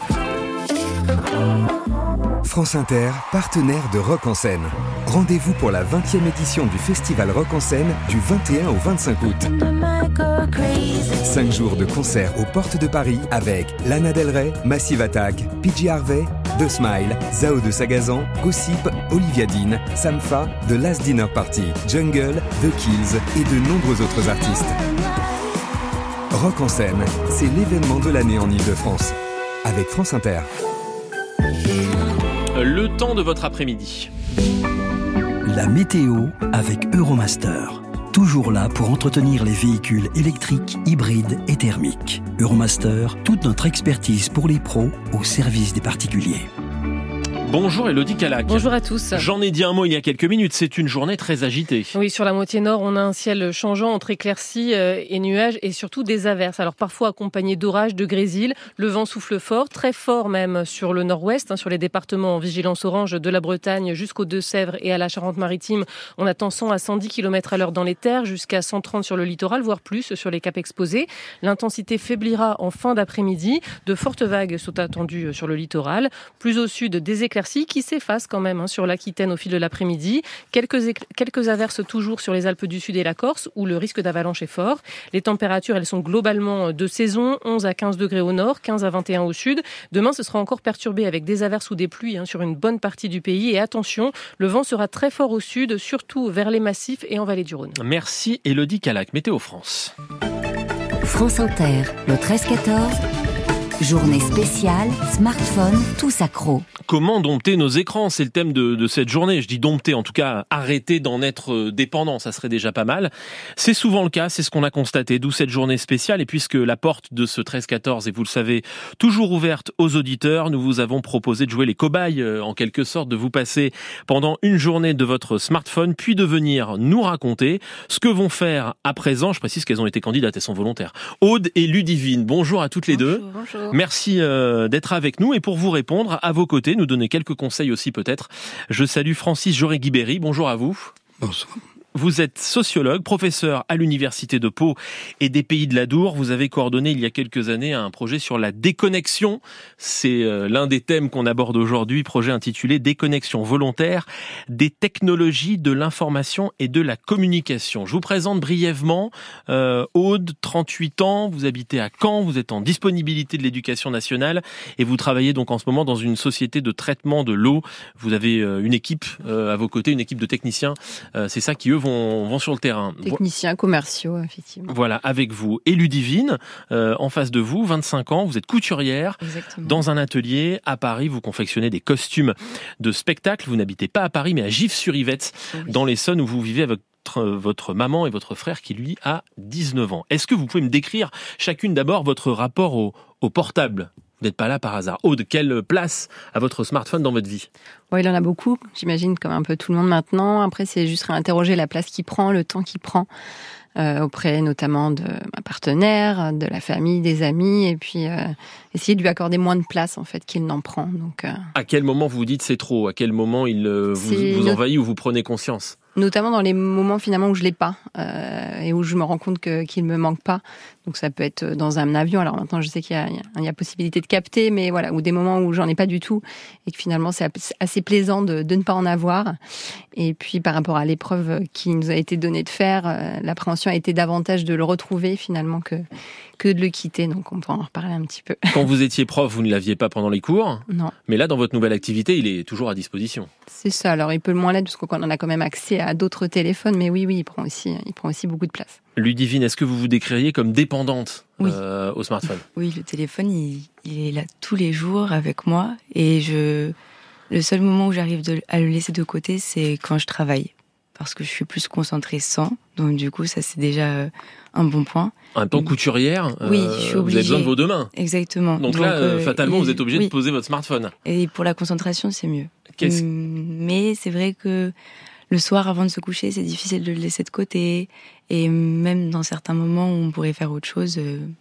France Inter, partenaire de Rock en Seine. Rendez-vous pour la 20e édition du Festival Rock en Seine du 21 au 25 août. 5 jours de concerts aux portes de Paris avec Lana Del Rey, Massive Attack, PJ Harvey, The Smile, Zao de Sagazan, Gossip, Olivia Dean, Sampha, The Last Dinner Party, Jungle, The Kills et de nombreux autres artistes. Rock en Seine, c'est l'événement de l'année en Ile-de-France. Avec France Inter. Le temps de votre après-midi. La météo avec Euromaster. Toujours là pour entretenir les véhicules électriques, hybrides et thermiques. Euromaster, toute notre expertise pour les pros au service des particuliers. Bonjour Élodie Calac. Bonjour à tous. J'en ai dit un mot il y a quelques minutes, c'est une journée très agitée. Oui, sur la moitié nord, on a un ciel changeant entre éclaircies et nuages et surtout des averses. Alors parfois accompagné d'orages, de grésil. Le vent souffle fort, très fort même sur le nord-ouest, sur les départements en vigilance orange de la Bretagne jusqu'aux Deux-Sèvres et à la Charente-Maritime. On attend 100 à 110 km à l'heure dans les terres, jusqu'à 130 sur le littoral, voire plus sur les caps exposés. L'intensité faiblira en fin d'après-midi. De fortes vagues sont attendues sur le littoral. Plus au sud, des éclaircies éclaircies qui s'effacent quand même sur l'Aquitaine au fil de l'après-midi. Quelques averses toujours sur les Alpes du Sud et la Corse, où le risque d'avalanche est fort. Les températures, elles sont globalement de saison, 11 à 15 degrés au nord, 15 à 21 au sud. Demain, ce sera encore perturbé avec des averses ou des pluies sur une bonne partie du pays. Et attention, le vent sera très fort au sud, surtout vers les massifs et en vallée du Rhône. Merci Élodie Calac, Météo France. France Inter, le 13-14. Journée spéciale, smartphone, tous accros. Comment dompter nos écrans ? C'est le thème de cette journée. Je dis dompter, en tout cas arrêter d'en être dépendant, ça serait déjà pas mal. C'est souvent le cas, c'est ce qu'on a constaté, d'où cette journée spéciale. Et puisque la porte de ce 13-14 est, vous le savez, toujours ouverte aux auditeurs, nous vous avons proposé de jouer les cobayes, en quelque sorte, de vous passer pendant une journée de votre smartphone, puis de venir nous raconter ce que vont faire à présent. Je précise qu'elles ont été candidates, elles sont volontaires. Aude et Ludivine, bonjour à toutes les deux. Bonjour. Merci d'être avec nous et pour vous répondre, à vos côtés, nous donner quelques conseils aussi peut-être. Je salue Francis Joré-Guibéry, bonjour à vous. Bonsoir. Vous êtes sociologue, professeur à l'Université de Pau et des Pays de l'Adour. Vous avez coordonné il y a quelques années un projet sur la déconnexion. C'est l'un des thèmes qu'on aborde aujourd'hui, projet intitulé « Déconnexion volontaire des technologies de l'information et de la communication ». Je vous présente brièvement Aude, 38 ans, vous habitez à Caen, vous êtes en disponibilité de l'éducation nationale et vous travaillez donc en ce moment dans une société de traitement de l'eau. Vous avez une équipe à vos côtés, une équipe de techniciens. C'est ça qui, eux, vont sur le terrain. Techniciens commerciaux, effectivement. Voilà, avec vous. Et Ludivine, en face de vous, 25 ans, vous êtes couturière. Exactement. Dans un atelier à Paris. Vous confectionnez des costumes de spectacle. Vous n'habitez pas à Paris, mais à Gif-sur-Yvette, dans l'Essonne, où vous vivez avec votre maman et votre frère qui, lui, a 19 ans. Est-ce que vous pouvez me décrire chacune d'abord votre rapport au portable ? Vous n'êtes pas là par hasard. Aude, quelle place a votre smartphone dans votre vie ? Il en a beaucoup, j'imagine, comme un peu tout le monde maintenant. Après, c'est juste réinterroger la place qu'il prend, le temps qu'il prend, auprès notamment de ma partenaire, de la famille, des amis, et puis essayer de lui accorder moins de place, en fait, qu'il n'en prend. Donc, à quel moment vous vous dites c'est trop ? À quel moment il vous envahit ou vous prenez conscience ? Notamment dans les moments finalement où je l'ai pas et où je me rends compte qu'il me manque pas. Donc ça peut être dans un avion. Alors maintenant je sais qu'il y a possibilité de capter, mais voilà, ou des moments où j'en ai pas du tout et que finalement c'est assez plaisant de ne pas en avoir. Et puis par rapport à l'épreuve qui nous a été donnée de faire, l'appréhension a été davantage de le retrouver finalement que de le quitter. Donc on peut en reparler un petit peu. Quand vous étiez prof, vous ne l'aviez pas pendant les cours ? Non. Mais là, dans votre nouvelle activité, il est toujours à disposition. C'est ça. Alors il peut le moins l'être parce qu'on en a quand même accès à d'autres téléphones, mais oui, il prend aussi beaucoup de place. Ludivine, est-ce que vous vous décririez comme dépendante au smartphone ? Oui, le téléphone, il est là tous les jours avec moi et le seul moment où j'arrive à le laisser de côté, c'est quand je travaille. Parce que je suis plus concentrée sans, donc du coup, ça c'est déjà un bon point. En même temps, couturière, oui, je suis obligée. Vous avez besoin de vos deux mains. Exactement. Donc là, fatalement, vous êtes obligé de poser votre smartphone. Et pour la concentration, c'est mieux. Mais c'est vrai que le soir, avant de se coucher, c'est difficile de le laisser de côté. Et même dans certains moments où on pourrait faire autre chose,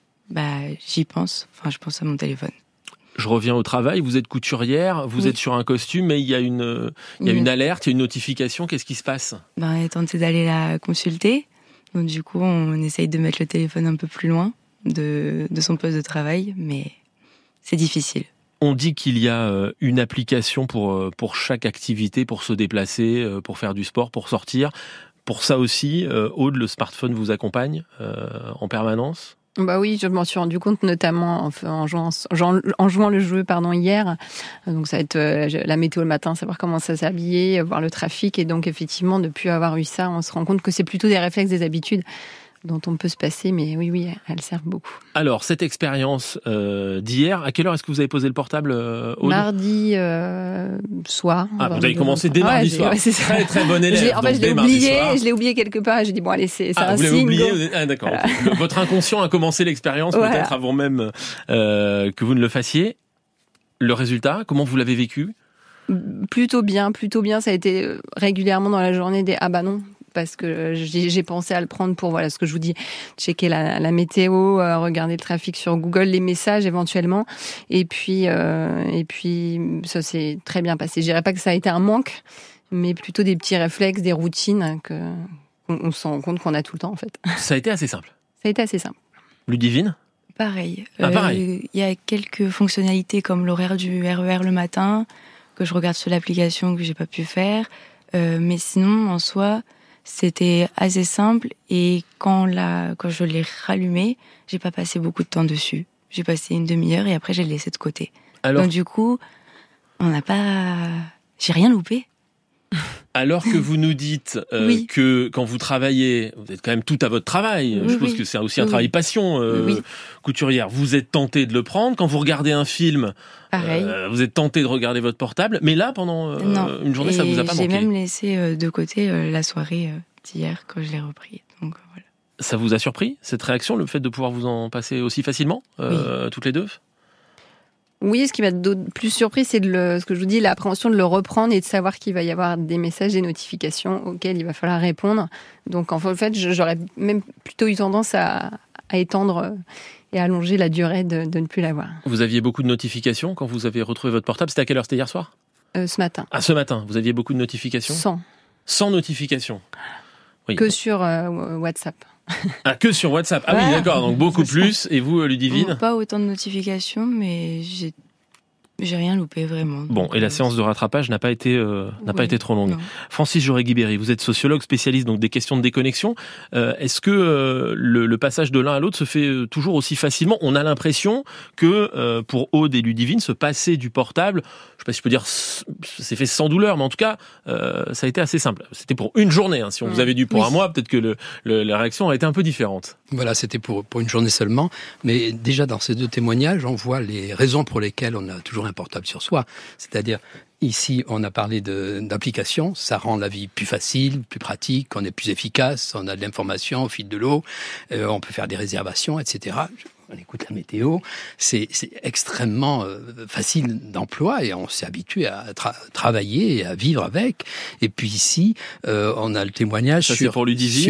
j'y pense. Enfin, je pense à mon téléphone. Je reviens au travail, vous êtes couturière, vous êtes sur un costume, mais il y a une alerte, il y a une notification, qu'est-ce qui se passe ? On a tenté d'aller la consulter, donc du coup on essaye de mettre le téléphone un peu plus loin de son poste de travail, mais c'est difficile. On dit qu'il y a une application pour chaque activité, pour se déplacer, pour faire du sport, pour sortir. Pour ça aussi, Aude, le smartphone vous accompagne en permanence ? Oui, je m'en suis rendu compte notamment en jouant le jeu hier. Donc ça va être la météo le matin, savoir comment ça s'habiller, voir le trafic. Et donc effectivement, depuis avoir eu ça, on se rend compte que c'est plutôt des réflexes, des habitudes dont on peut se passer, mais oui, elles servent beaucoup. Alors, cette expérience d'hier, à quelle heure est-ce que vous avez posé le portable, Aude ? Mardi soir. Ah, vous avez commencé dès mardi soir. C'est ça. Très, très bon élève. Je l'ai oublié quelque part et j'ai dit, bon, allez, c'est un signe. Vous l'avez oublié ? Ah, d'accord. Okay. Votre inconscient a commencé l'expérience, peut-être avant même que vous ne le fassiez. Le résultat, comment vous l'avez vécu ? Plutôt bien. Ça a été régulièrement dans la journée des « ah bah non ». Parce que j'ai pensé à le prendre pour, ce que je vous dis, checker la météo, regarder le trafic sur Google, les messages éventuellement. Et puis ça s'est très bien passé. Je dirais pas que ça a été un manque, mais plutôt des petits réflexes, des routines qu'on se rend compte qu'on a tout le temps, en fait. Ça a été assez simple. Ça a été assez simple. Ludivine ? Pareil. Pareil. Il y a quelques fonctionnalités comme l'horaire du RER le matin, que je regarde sur l'application que j'ai pas pu faire. Mais sinon, en soi, c'était assez simple. Et quand je l'ai rallumé, j'ai pas passé beaucoup de temps dessus. J'ai passé une demi-heure et après, j'ai laissé de côté. Donc du coup, j'ai rien loupé. Alors que vous nous dites que quand vous travaillez, vous êtes quand même tout à votre travail. Je pense que c'est aussi un travail passion, couturière. Vous êtes tenté de le prendre. Quand vous regardez un film, vous êtes tenté de regarder votre portable. Mais là, pendant une journée, ça vous a pas manqué. J'ai même laissé de côté la soirée d'hier quand je l'ai repris. Donc voilà. Ça vous a surpris, cette réaction, le fait de pouvoir vous en passer aussi facilement, toutes les deux ? Oui, ce qui m'a plus surpris, c'est ce que je vous dis, l'appréhension de le reprendre et de savoir qu'il va y avoir des messages, des notifications auxquelles il va falloir répondre. Donc en fait, j'aurais même plutôt eu tendance à étendre et à allonger la durée de ne plus l'avoir. Vous aviez beaucoup de notifications quand vous avez retrouvé votre portable. C'était à quelle heure ? C'était hier soir ? Ce matin. Ah, ce matin, vous aviez beaucoup de notifications ? 100 notifications. Oui. Que sur WhatsApp. Ah, que sur WhatsApp. Ah oui, d'accord, donc beaucoup plus. Et vous, Ludivine ? Pas autant de notifications, mais j'ai rien loupé vraiment. Bon, et la séance de rattrapage n'a pas été trop longue. Non. Francis Jaurès-Guibéry, vous êtes sociologue spécialiste donc des questions de déconnexion. Est-ce que le passage de l'un à l'autre se fait toujours aussi facilement ? On a l'impression que pour Aude et Ludivine, se passer du portable, je sais pas si je peux dire, c'est fait sans douleur, mais en tout cas, ça a été assez simple. C'était pour une journée. Si on vous avait dit pour un mois, peut-être que la réaction a été un peu différente. Voilà, c'était pour une journée seulement. Mais déjà, dans ces deux témoignages, on voit les raisons pour lesquelles on a toujours un portable sur soi. C'est-à-dire, ici, on a parlé d'applications. Ça rend la vie plus facile, plus pratique, on est plus efficace, on a de l'information au fil de l'eau, on peut faire des réservations, etc. On écoute la météo, c'est extrêmement facile d'emploi et on s'est habitué à travailler et à vivre avec. Et puis ici, on a le témoignage sur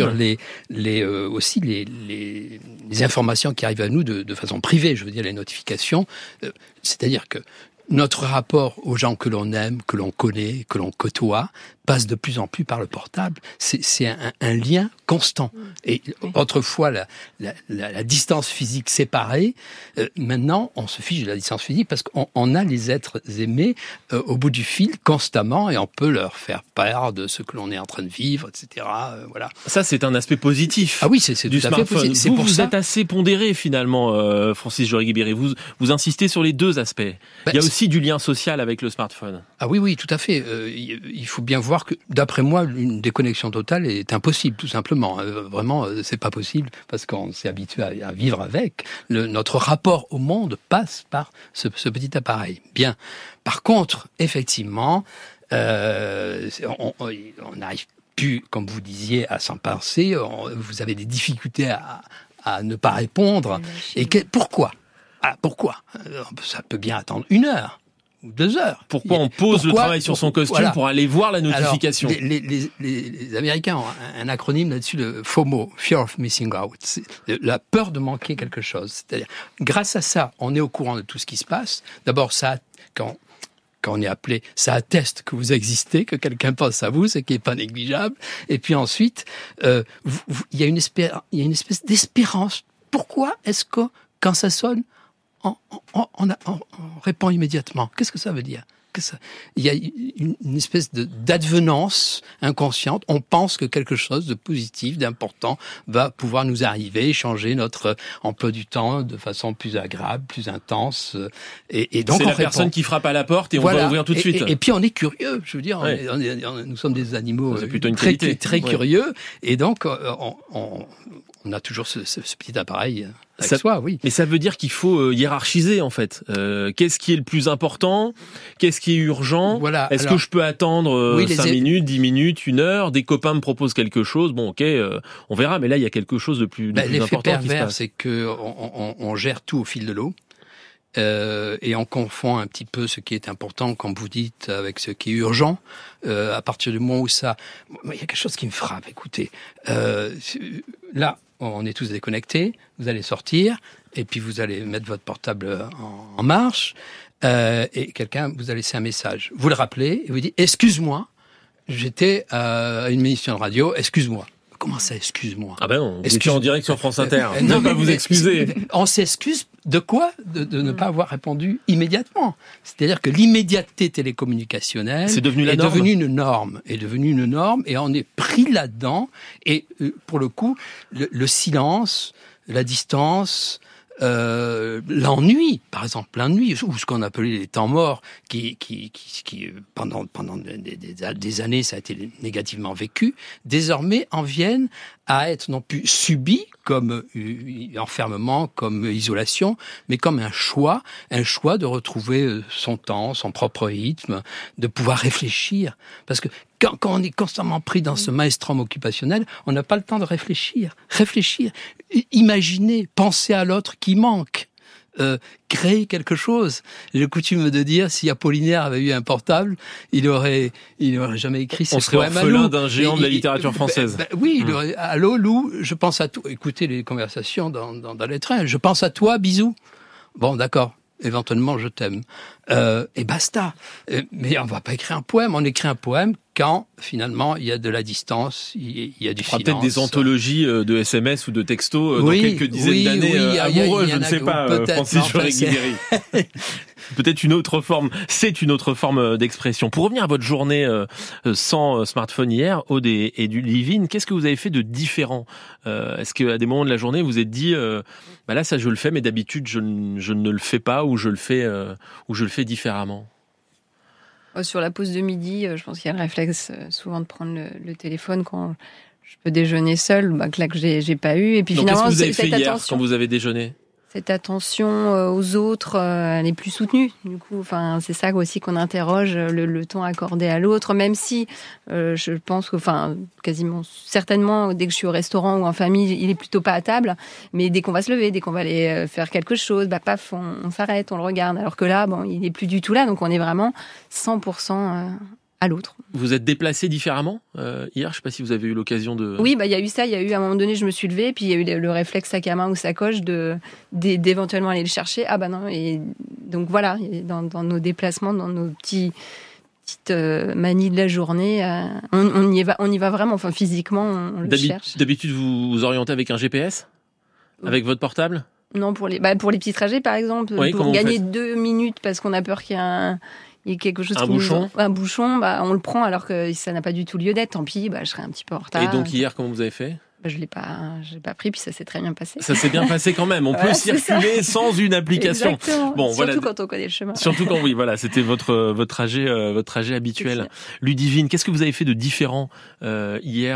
les informations qui arrivent à nous de façon privée, je veux dire les notifications. C'est-à-dire que notre rapport aux gens que l'on aime, que l'on connaît, que l'on côtoie, passe de plus en plus par le portable. C'est un lien constant. Et autrefois, la distance physique séparée, maintenant, on se fiche de la distance physique parce qu'on a les êtres aimés au bout du fil constamment et on peut leur faire part de ce que l'on est en train de vivre, etc. Voilà. Ça, c'est un aspect positif. Ah oui, c'est tout à fait positif. Vous êtes assez pondéré finalement, Francis Jaurès-Guibéry. Vous insistez sur les deux aspects. Il y a aussi du lien social avec le smartphone. Ah oui, tout à fait. Il faut bien voir que, d'après moi, une déconnexion totale est impossible, tout simplement. Vraiment, c'est pas possible parce qu'on s'est habitué à vivre avec. Notre rapport au monde passe par ce petit appareil. Bien. Par contre, effectivement, on n'arrive plus, comme vous disiez, à s'en passer. Vous avez des difficultés à ne pas répondre. Et pourquoi ? Pourquoi ? Ça peut bien attendre 1 heure. Ou 2 heures. Pourquoi on pose le travail sur son costume pour aller voir la notification ? Alors, les Américains ont un acronyme là-dessus, le FOMO, Fear of Missing Out. C'est la peur de manquer quelque chose. C'est-à-dire, grâce à ça, on est au courant de tout ce qui se passe. D'abord, ça, quand on est appelé, ça atteste que vous existez, que quelqu'un pense à vous, ce qui n'est pas négligeable. Et puis ensuite, il y a une espèce d'espérance. Pourquoi est-ce que, quand ça sonne, on répond immédiatement? Qu'est-ce que ça veut dire? Il y a une espèce d'advenance inconsciente. On pense que quelque chose de positif, d'important, va pouvoir nous arriver, changer notre emploi du temps de façon plus agréable, plus intense. Et donc c'est la personne qui frappe à la porte et on va ouvrir tout de suite. Et puis on est curieux. Je veux dire, nous sommes des animaux très curieux. Et donc on a toujours ce petit appareil avec soi, oui. Mais ça veut dire qu'il faut hiérarchiser, en fait. Qu'est-ce qui est le plus important ? Qu'est-ce qui est urgent ? Est-ce que je peux attendre 5 minutes, 10 minutes, 1 heure ? Des copains me proposent quelque chose, bon, ok, on verra. Mais là, il y a quelque chose de plus important qui se passe. L'effet pervers, c'est qu'on gère tout au fil de l'eau. Et on confond un petit peu ce qui est important, comme vous dites, avec ce qui est urgent. À partir du moment où ça... Il y a quelque chose qui me frappe, écoutez. Là, on est tous déconnectés, vous allez sortir, et puis vous allez mettre votre portable en marche, et quelqu'un vous a laissé un message. Vous le rappelez, et vous dites « Excuse-moi, j'étais à une émission de radio, excuse-moi ». Comment ça, excuse-moi? Ah ben non, vous étiez en direct sur France Inter. Ne pas vous excuser. On s'excuse De quoi ? De ne pas avoir répondu immédiatement. C'est-à-dire que l'immédiateté télécommunicationnelle est devenue une norme, et on est pris là-dedans. Et pour le coup, le silence, la distance, l'ennui, par exemple l'ennui, ou ce qu'on appelait les temps morts, qui pendant des années ça a été négativement vécu, désormais en viennent à être non plus subis comme enfermement, comme isolation, mais comme un choix de retrouver son temps, son propre rythme, de pouvoir réfléchir. Parce que quand on est constamment pris dans ce maelstrom occupationnel, on n'a pas le temps de réfléchir, imaginer, penser à l'autre qui manque. Créer quelque chose. J'ai coutume de dire, si Apollinaire avait eu un portable, il aurait jamais écrit ses poèmes à Lou. On serait orphelin d'un géant de la littérature française. Oui, il aurait, allô Lou, je pense à toi. Écoutez les conversations dans les trains. Je pense à toi, bisous. Bon, d'accord. Éventuellement, je t'aime. Et basta. Mais on va pas écrire un poème. On écrit un poème quand, finalement, il y a de la distance, il y a du silence. Peut-être des anthologies de SMS ou de textos dans quelques dizaines d'années amoureux, je ne sais pas, Francis Jory-Guibéry. Peut-être une autre forme, c'est une autre forme d'expression. Pour revenir à votre journée sans smartphone hier, Aude et Ludivine, qu'est-ce que vous avez fait de différent ? Est-ce qu'à des moments de la journée, vous vous êtes dit, là, ça je le fais, mais d'habitude, je ne le fais pas, ou je le fais différemment ? Sur la pause de midi, je pense qu'il y a le réflexe souvent de prendre le téléphone quand je peux déjeuner seule, que là que j'ai pas eu. Et puis donc, finalement, qu'est-ce que vous avez fait hier quand vous avez déjeuné ? Cette attention aux autres, elle est plus soutenue. Du coup, c'est ça aussi qu'on interroge, le temps accordé à l'autre, même si je pense que, quasiment, certainement, dès que je suis au restaurant ou en famille, il est plutôt pas à table. Mais dès qu'on va se lever, dès qu'on va aller faire quelque chose, paf, on s'arrête, on le regarde. Alors que là, il est plus du tout là, donc on est vraiment 100% à l'autre. Vous êtes déplacé différemment hier ? Je ne sais pas si vous avez eu l'occasion de... Oui, il y a eu ça. Il y a eu, à un moment donné, je me suis levée, puis il y a eu le réflexe sac à main ou sacoche d'éventuellement aller le chercher. Ah non. Et donc voilà, dans nos déplacements, dans nos petites manies de la journée, on y va vraiment. Physiquement, on le cherche. D'habitude, vous vous orientez avec un GPS ? Avec votre portable ? Non, pour les petits trajets, par exemple. Oui, pour gagner 2 minutes, parce qu'on a peur qu'il y ait quelque chose un bouchon, on le prend alors que ça n'a pas du tout lieu d'être. Tant pis, je serai un petit peu en retard. Et donc hier, comment vous avez fait ? Je l'ai pas pris, puis ça s'est très bien passé. Ça s'est bien passé quand même. On peut circuler sans une application. Exactement. Bon, surtout quand on connaît le chemin. Surtout quand c'était votre trajet habituel. Ludivine, qu'est-ce que vous avez fait de différent hier ?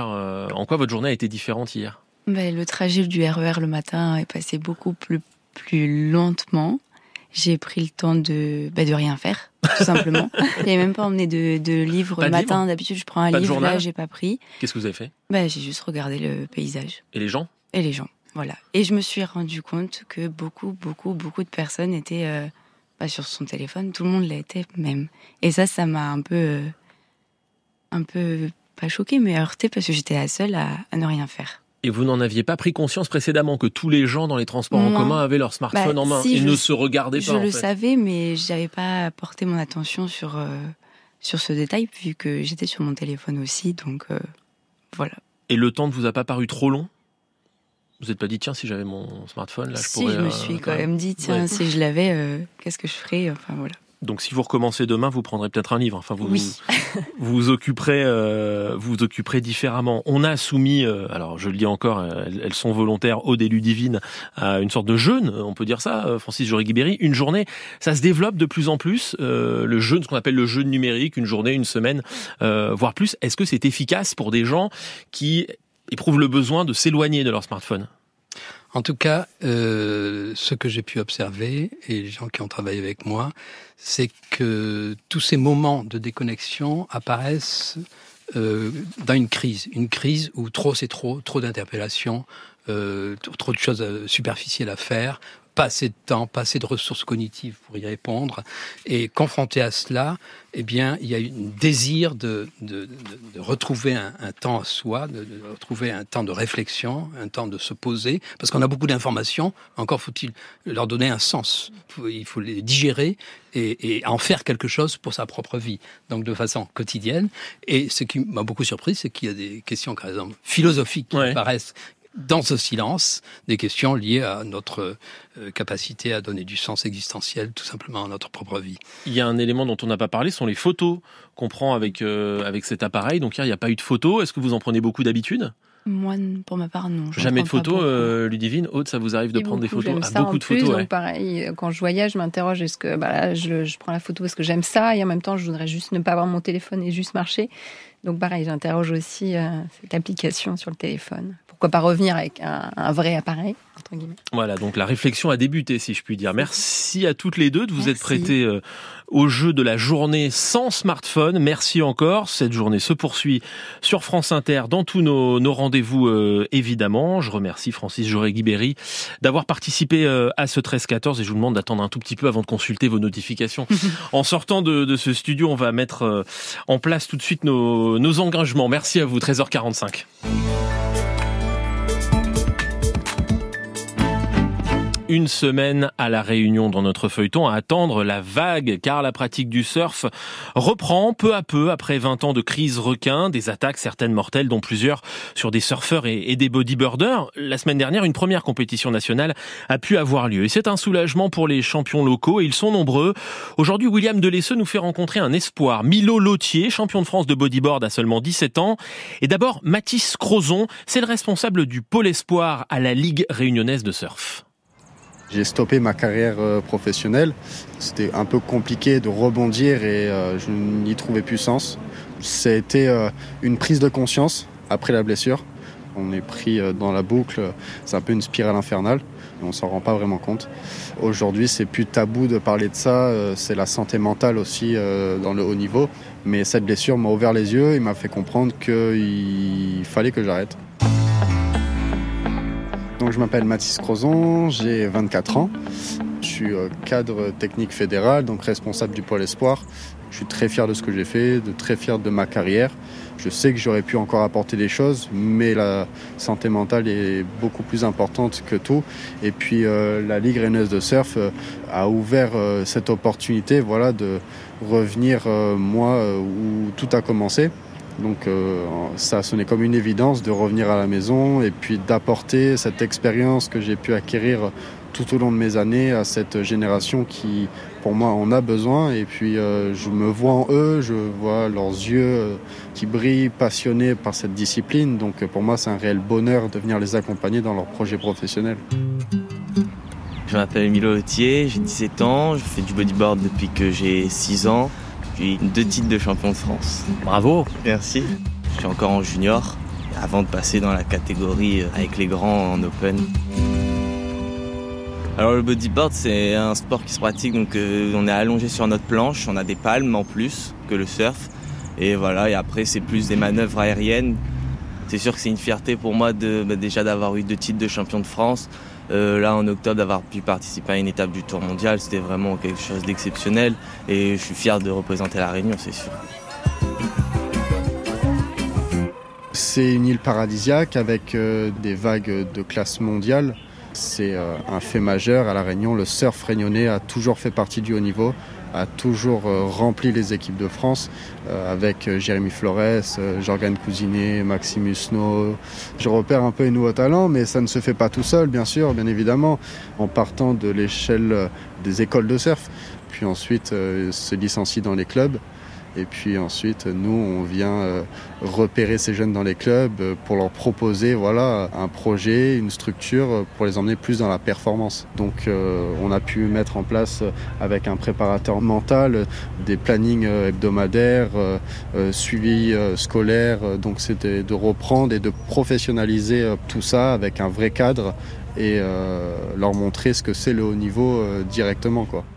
En quoi votre journée a été différente hier ? Le trajet du RER le matin est passé beaucoup plus lentement. J'ai pris le temps de rien faire, tout simplement. J'avais même pas emmené de livre le matin. D'habitude, je prends un livre. Là, j'ai pas pris. Qu'est-ce que vous avez fait ? J'ai juste regardé le paysage. Et les gens ? Et les gens, voilà. Et je me suis rendu compte que beaucoup de personnes étaient sur son téléphone. Tout le monde l'était même. Et ça m'a un peu pas choquée, mais heurtée parce que j'étais la seule à ne rien faire. Et vous n'en aviez pas pris conscience précédemment que tous les gens dans les transports en commun avaient leur smartphone en main et ne se regardaient pas. Je le savais, mais j'avais pas porté mon attention sur ce détail vu que j'étais sur mon téléphone aussi, donc voilà. Et le temps ne vous a pas paru trop long ? Vous n'êtes pas dit, tiens, si j'avais mon smartphone, là, je pourrais... Si, je me suis quand même dit, tiens, si je l'avais, qu'est-ce que je ferais ? Voilà. Donc si vous recommencez demain, vous prendrez peut-être un livre. Oui. vous occuperez différemment. On a soumis, alors je le dis encore, elles sont volontaires, Aude et Ludivine, à une sorte de jeûne, on peut dire ça, Francis Jory-Guibéry. Une journée, ça se développe de plus en plus, le jeûne, ce qu'on appelle le jeûne numérique, une journée, une semaine, voire plus. Est-ce que c'est efficace pour des gens qui éprouvent le besoin de s'éloigner de leur smartphone ? En tout cas, ce que j'ai pu observer, et les gens qui ont travaillé avec moi, c'est que tous ces moments de déconnexion apparaissent dans une crise où trop c'est trop d'interpellations, trop de choses superficielles à faire, pas assez de temps, pas assez de ressources cognitives pour y répondre. Et confronté à cela, il y a un désir de retrouver un temps à soi, de retrouver un temps de réflexion, un temps de se poser, parce qu'on a beaucoup d'informations, encore faut-il leur donner un sens. Il faut les digérer et en faire quelque chose pour sa propre vie, donc de façon quotidienne. Et ce qui m'a beaucoup surpris, c'est qu'il y a des questions, par exemple, philosophiques qui paraissent dans ce silence, des questions liées à notre capacité à donner du sens existentiel, tout simplement, à notre propre vie. Il y a un élément dont on n'a pas parlé, ce sont les photos qu'on prend avec cet appareil. Donc hier, il n'y a pas eu de photos. Est-ce que vous en prenez beaucoup d'habitude ? Moi, pour ma part, non. Jamais de photos, Ludivine. Aude, ça vous arrive de prendre des photos? Beaucoup de photos, donc pareil, quand je voyage, je m'interroge, est-ce que là, je prends la photo parce que j'aime ça, et en même temps, je voudrais juste ne pas avoir mon téléphone et juste marcher. Donc pareil, j'interroge aussi cette application sur le téléphone. Pourquoi pas revenir avec un vrai appareil, entre guillemets. Voilà, donc la réflexion a débuté, si je puis dire. Merci à toutes les deux de vous être prêtées au jeu de la journée sans smartphone. Merci encore. Cette journée se poursuit sur France Inter dans tous nos rendez-vous, évidemment. Je remercie Francis Joré-Guibéry d'avoir participé à ce 13-14 et je vous demande d'attendre un tout petit peu avant de consulter vos notifications. En sortant de ce studio, on va mettre en place tout de suite nos engagements. Merci à vous, 13h45. Une semaine à La Réunion dans notre feuilleton à attendre la vague, car la pratique du surf reprend peu à peu après 20 ans de crise requin, des attaques certaines mortelles, dont plusieurs sur des surfeurs et des bodyboarders. La semaine dernière, une première compétition nationale a pu avoir lieu et c'est un soulagement pour les champions locaux et ils sont nombreux. Aujourd'hui, William Delesseux nous fait rencontrer un espoir, Milo Lautier, champion de France de bodyboard à seulement 17 ans. Et d'abord, Mathis Crozon, c'est le responsable du pôle espoir à la Ligue réunionnaise de surf. J'ai stoppé ma carrière professionnelle. C'était un peu compliqué de rebondir et je n'y trouvais plus sens. Ça a été une prise de conscience après la blessure. On est pris dans la boucle, c'est un peu une spirale infernale. On ne s'en rend pas vraiment compte. Aujourd'hui, c'est plus tabou de parler de ça. C'est la santé mentale aussi dans le haut niveau. Mais cette blessure m'a ouvert les yeux et m'a fait comprendre qu'il fallait que j'arrête. Donc, je m'appelle Mathis Crozon, j'ai 24 ans. Je suis cadre technique fédéral, donc responsable du pôle espoir. Je suis très fier de ce que j'ai fait, très fier de ma carrière. Je sais que j'aurais pu encore apporter des choses, mais la santé mentale est beaucoup plus importante que tout. Et puis la Ligue réunionnaise de surf a ouvert cette opportunité, voilà, de revenir moi où tout a commencé. Donc ça a sonné comme une évidence de revenir à la maison et puis d'apporter cette expérience que j'ai pu acquérir tout au long de mes années à cette génération qui, pour moi, en a besoin. Et puis je me vois en eux, je vois leurs yeux qui brillent, passionnés par cette discipline. Donc pour moi, c'est un réel bonheur de venir les accompagner dans leurs projets professionnels. Je m'appelle Milo Lautier, j'ai 17 ans, je fais du bodyboard depuis que j'ai 6 ans. J'ai 2 titres de champion de France. Bravo. Merci. Je suis encore en junior, avant de passer dans la catégorie avec les grands en open. Alors le bodyboard, c'est un sport qui se pratique, donc on est allongé sur notre planche, on a des palmes en plus que le surf. Et voilà, et après c'est plus des manœuvres aériennes. C'est sûr que c'est une fierté pour moi déjà d'avoir eu 2 titres de champion de France. Là en octobre d'avoir pu participer à une étape du Tour mondial, c'était vraiment quelque chose d'exceptionnel et je suis fier de représenter la Réunion, c'est sûr. C'est une île paradisiaque avec des vagues de classe mondiale. C'est un fait majeur à la Réunion. Le surf réunionnais a toujours fait partie du haut niveau, a toujours rempli les équipes de France avec Jérémy Flores, Jorgen Cousinet, Maxime Husneau. Je repère un peu les nouveaux talents, mais ça ne se fait pas tout seul, bien sûr, bien évidemment, en partant de l'échelle des écoles de surf. Puis ensuite, se licencie dans les clubs. Et puis ensuite, nous, on vient repérer ces jeunes dans les clubs pour leur proposer voilà, un projet, une structure pour les emmener plus dans la performance. Donc on a pu mettre en place avec un préparateur mental des plannings hebdomadaires, suivi scolaire. Donc c'était de reprendre et de professionnaliser tout ça avec un vrai cadre et leur montrer ce que c'est le haut niveau directement, quoi.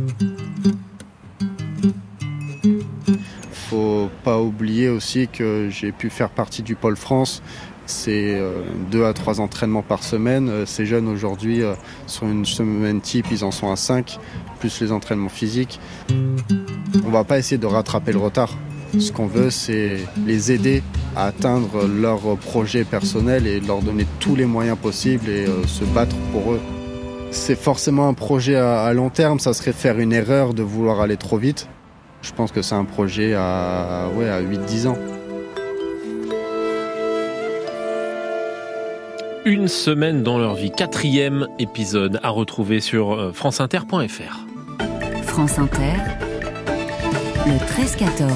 Faut pas oublier aussi que j'ai pu faire partie du pôle France. C'est 2 à 3 entraînements par semaine. Ces jeunes aujourd'hui, sur une semaine type, ils en sont à 5, plus les entraînements physiques. On va pas essayer de rattraper le retard. Ce qu'on veut, c'est les aider à atteindre leurs projets personnels et leur donner tous les moyens possibles et se battre pour eux. C'est forcément un projet à long terme. Ça serait faire une erreur de vouloir aller trop vite. Je pense que c'est un projet à 8-10 ans. Une semaine dans leur vie, 4e épisode à retrouver sur franceinter.fr. France Inter, le 13-14.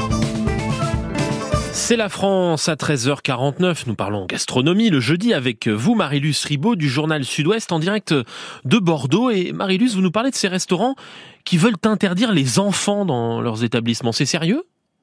C'est la France à 13h49. Nous parlons gastronomie le jeudi avec vous, Marie-Luce Ribaud du journal Sud-Ouest en direct de Bordeaux. Et Marie-Luce, vous nous parlez de ces restaurants qui veulent interdire les enfants dans leurs établissements. C'est sérieux ?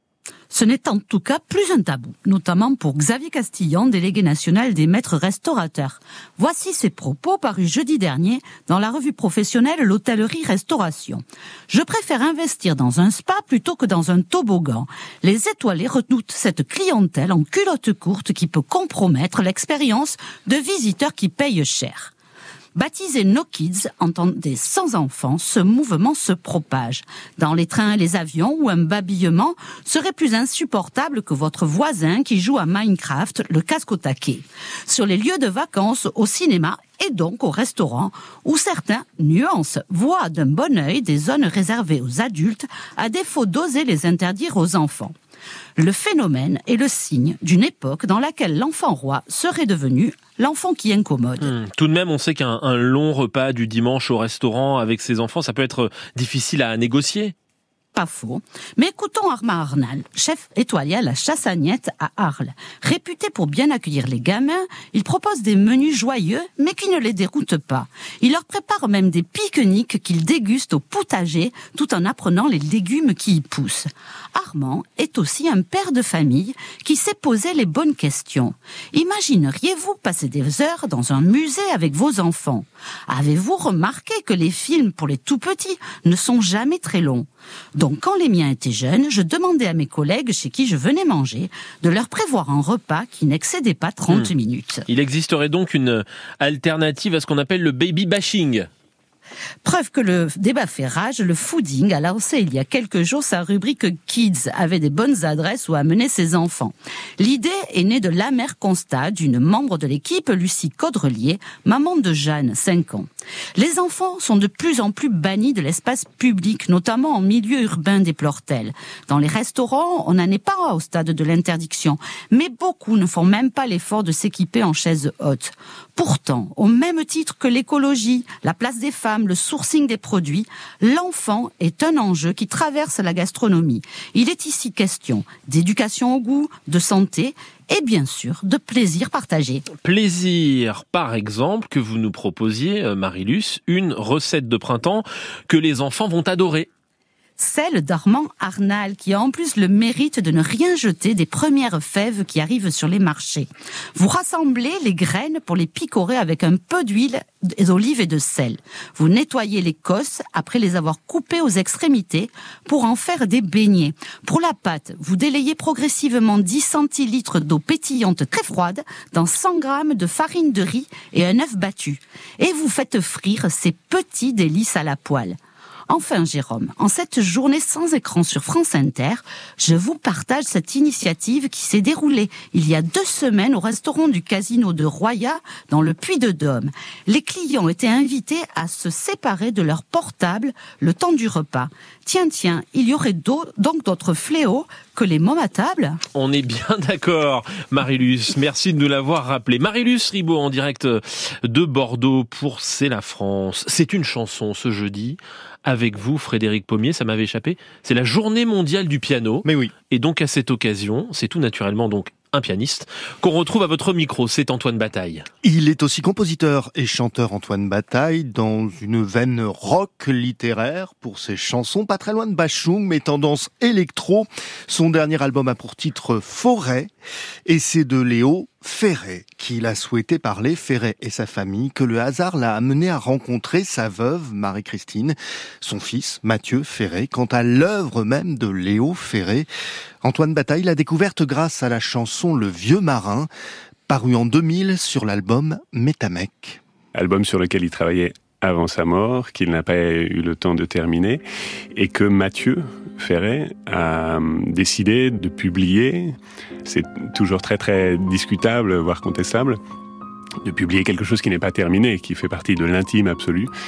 Ce n'est en tout cas plus un tabou, notamment pour Xavier Castillon, délégué national des maîtres restaurateurs. Voici ses propos parus jeudi dernier dans la revue professionnelle L'Hôtellerie-Restauration. Je préfère investir dans un spa plutôt que dans un toboggan. Les étoilés redoutent cette clientèle en culotte courte qui peut compromettre l'expérience de visiteurs qui payent cher. Baptisé No Kids, entendez sans enfants, ce mouvement se propage. Dans les trains et les avions où un babillement serait plus insupportable que votre voisin qui joue à Minecraft, le casque au taquet. Sur les lieux de vacances, au cinéma et donc au restaurant, où certains nuances voient d'un bon œil des zones réservées aux adultes, à défaut d'oser les interdire aux enfants. Le phénomène est le signe d'une époque dans laquelle l'enfant roi serait devenu l'enfant qui incommode. Tout de même, on sait qu'un long repas du dimanche au restaurant avec ses enfants, ça peut être difficile à négocier. Pas faux. Mais écoutons Armand Arnal, chef étoilé à la Chasse-Agnette à Arles. Réputé pour bien accueillir les gamins, il propose des menus joyeux, mais qui ne les déroutent pas. Il leur prépare même des pique-niques qu'ils dégustent au potager, tout en apprenant les légumes qui y poussent. Armand est aussi un père de famille qui sait poser les bonnes questions. Imagineriez-vous passer des heures dans un musée avec vos enfants ? Avez-vous remarqué que les films pour les tout-petits ne sont jamais très longs ? Donc, quand les miens étaient jeunes, je demandais à mes collègues chez qui je venais manger de leur prévoir un repas qui n'excédait pas 30 minutes. Il existerait donc une alternative à ce qu'on appelle le baby bashing. Preuve que le débat fait rage, le Fooding a lancé il y a quelques jours sa rubrique Kids avait des bonnes adresses où amener ses enfants. L'idée est née de l'amer constat d'une membre de l'équipe, Lucie Caudrelier, maman de Jeanne, 5 ans. Les enfants sont de plus en plus bannis de l'espace public, notamment en milieu urbain, déplore-t-elle. Dans les restaurants, on n'en est pas au stade de l'interdiction, mais beaucoup ne font même pas l'effort de s'équiper en chaises hautes. Pourtant, au même titre que l'écologie, la place des femmes, le sourcing des produits, l'enfant est un enjeu qui traverse la gastronomie. Il est ici question d'éducation au goût, de santé et bien sûr de plaisir partagé. Plaisir, par exemple, que vous nous proposiez, Marie-Luce, une recette de printemps que les enfants vont adorer. Celle d'Armand Arnal, qui a en plus le mérite de ne rien jeter des premières fèves qui arrivent sur les marchés. Vous rassemblez les graines pour les picorer avec un peu d'huile d'olive et de sel. Vous nettoyez les cosses après les avoir coupées aux extrémités pour en faire des beignets. Pour la pâte, vous délayez progressivement 10 centilitres d'eau pétillante très froide dans 100 grammes de farine de riz et un œuf battu. Et vous faites frire ces petits délices à la poêle. Enfin, Jérôme, en cette journée sans écran sur France Inter, je vous partage cette initiative qui s'est déroulée il y a 2 semaines au restaurant du Casino de Roya, dans le Puy-de-Dôme. Les clients étaient invités à se séparer de leur portable le temps du repas. Tiens, il y aurait donc d'autres fléaux que les mômes à table ? On est bien d'accord, Marie-Luce. Merci de nous l'avoir rappelé. Marie-Luce Ribaud en direct de Bordeaux pour C'est la France. C'est une chanson ce jeudi. Avec vous, Frédéric Pommier, ça m'avait échappé. C'est la journée mondiale du piano. Mais oui. Et donc, à cette occasion, c'est tout naturellement donc un pianiste qu'on retrouve à votre micro. C'est Antoine Bataille. Il est aussi compositeur et chanteur, Antoine Bataille, dans une veine rock littéraire pour ses chansons, pas très loin de Bashung, mais tendance électro. Son dernier album a pour titre Forêt, et c'est de Léo Ferré qu'il a souhaité parler, Ferré et sa famille, que le hasard l'a amené à rencontrer sa veuve, Marie-Christine, son fils, Mathieu Ferré. Quant à l'œuvre même de Léo Ferré, Antoine Bataille l'a découverte grâce à la chanson Le Vieux Marin, paru en 2000 sur l'album Métamec. Album sur lequel il travaillait avant sa mort, qu'il n'a pas eu le temps de terminer, et que Mathieu Ferré a décidé de publier. C'est toujours très très discutable, voire contestable, de publier quelque chose qui n'est pas terminé, qui fait partie de l'intime absolu.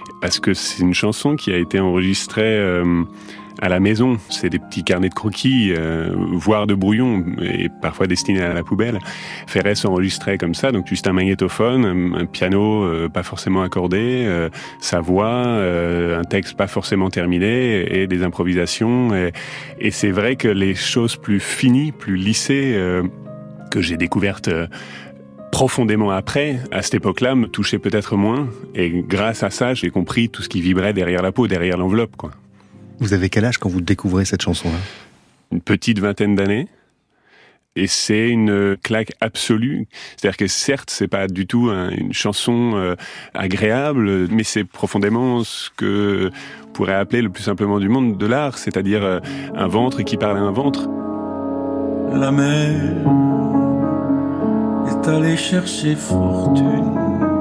parce que c'est une chanson qui a été enregistrée à la maison. C'est des petits carnets de croquis, voire de brouillons, et parfois destinés à la poubelle. Ferré s'enregistrait comme ça, donc juste un magnétophone, un piano pas forcément accordé, sa voix, un texte pas forcément terminé, et des improvisations. Et c'est vrai que les choses plus finies, plus lissées, que j'ai découvertes profondément après, à cette époque-là, me touchaient peut-être moins. Et grâce à ça, j'ai compris tout ce qui vibrait derrière la peau, derrière l'enveloppe, quoi. Vous avez quel âge quand vous découvrez cette chanson-là ? Une petite vingtaine d'années. Et c'est une claque absolue. C'est-à-dire que certes, c'est pas du tout une chanson agréable, mais c'est profondément ce que on pourrait appeler le plus simplement du monde de l'art, c'est-à-dire un ventre qui parle à un ventre. La mer est allée chercher fortune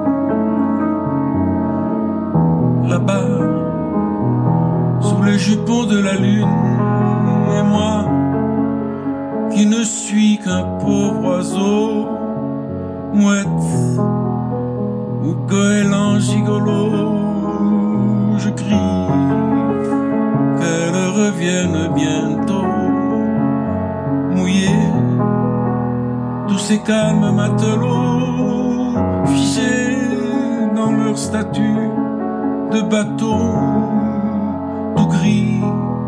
là-bas sous les jupons de la lune, et moi qui ne suis qu'un pauvre oiseau, mouette ou goéland gigolo, je crie qu'elle revienne bientôt, mouillée, tous ces calmes matelots, figés dans leur statut de bateau, tout gris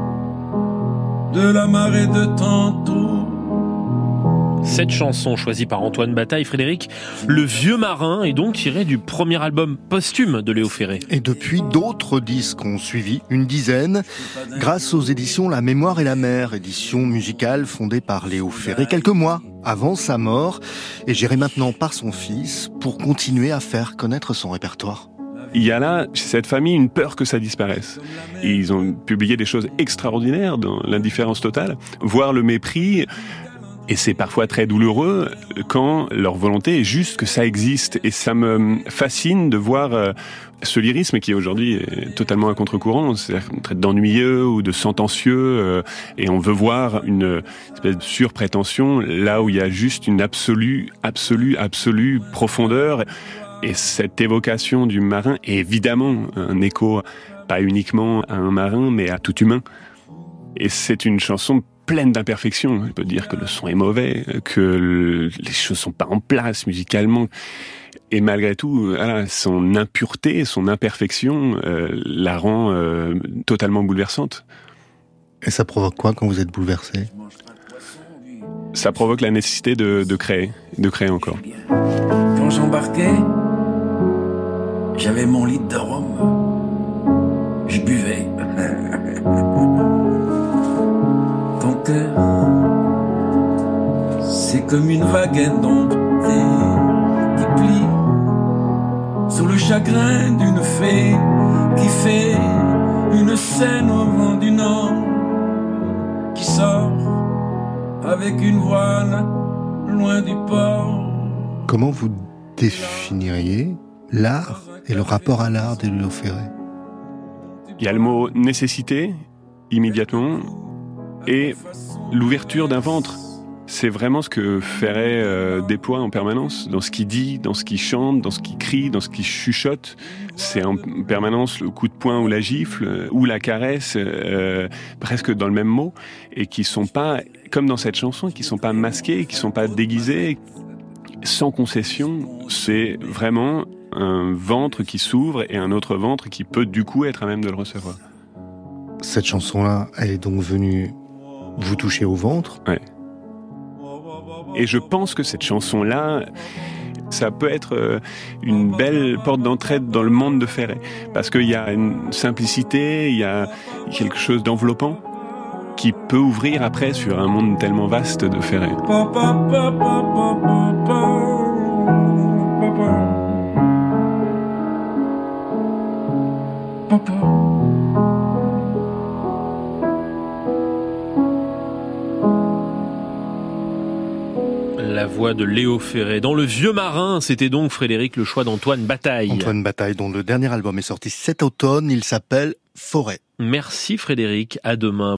de la marée de tantôt. Cette chanson choisie par Antoine Bataille, Frédéric, Le Vieux Marin, est donc tirée du premier album posthume de Léo Ferré. Et depuis, d'autres disques ont suivi, une dizaine, grâce aux éditions La Mémoire et la Mer, édition musicale fondée par Léo Ferré quelques mois avant sa mort, et gérée maintenant par son fils pour continuer à faire connaître son répertoire. Il y a là, chez cette famille, une peur que ça disparaisse. Et ils ont publié des choses extraordinaires dans l'indifférence totale, voire le mépris. Et c'est parfois très douloureux quand leur volonté est juste que ça existe. Et ça me fascine de voir ce lyrisme qui aujourd'hui est totalement à contre-courant. C'est-à-dire qu'on traite d'ennuyeux ou de sentencieux. Et on veut voir une espèce de surprétention là où il y a juste une absolue profondeur. Et cette évocation du marin est évidemment un écho, pas uniquement à un marin, mais à tout humain. Et c'est une chanson pleine d'imperfections. On peut dire que le son est mauvais, que les choses sont pas en place musicalement. Et malgré tout, voilà, son impureté, son imperfection la rend totalement bouleversante. Et ça provoque quoi quand vous êtes bouleversé ? Ça provoque la nécessité de créer encore. Quand j'embarquais, j'avais mon litre de rhum. Je buvais. Ton cœur, c'est comme une vague indomptée qui plie sous le chagrin d'une fée qui fait une scène au vent du nord, qui sort avec une voile loin du port. Comment vous définiriez l'art et le rapport à l'art de Léo Ferré ? Il y a le mot nécessité, immédiatement, et l'ouverture d'un ventre. C'est vraiment ce que Ferré déploie en permanence, dans ce qu'il dit, dans ce qu'il chante, dans ce qu'il crie, dans ce qu'il chuchote. C'est en permanence le coup de poing ou la gifle, ou la caresse, presque dans le même mot, et qui sont pas, comme dans cette chanson, qui sont pas masqués, qui sont pas déguisés, sans concession. C'est vraiment un ventre qui s'ouvre et un autre ventre qui peut du coup être à même de le recevoir. Cette chanson-là, elle est donc venue vous toucher au ventre ? Ouais. Et je pense que cette chanson-là, ça peut être une belle porte d'entrée dans le monde de Ferré. Parce qu'il y a une simplicité, il y a quelque chose d'enveloppant qui peut ouvrir après sur un monde tellement vaste de Ferré. La voix de Léo Ferré. Dans Le Vieux Marin, c'était donc, Frédéric, le choix d'Antoine Bataille. Antoine Bataille, dont le dernier album est sorti cet automne, il s'appelle Forêt. Merci Frédéric, à demain.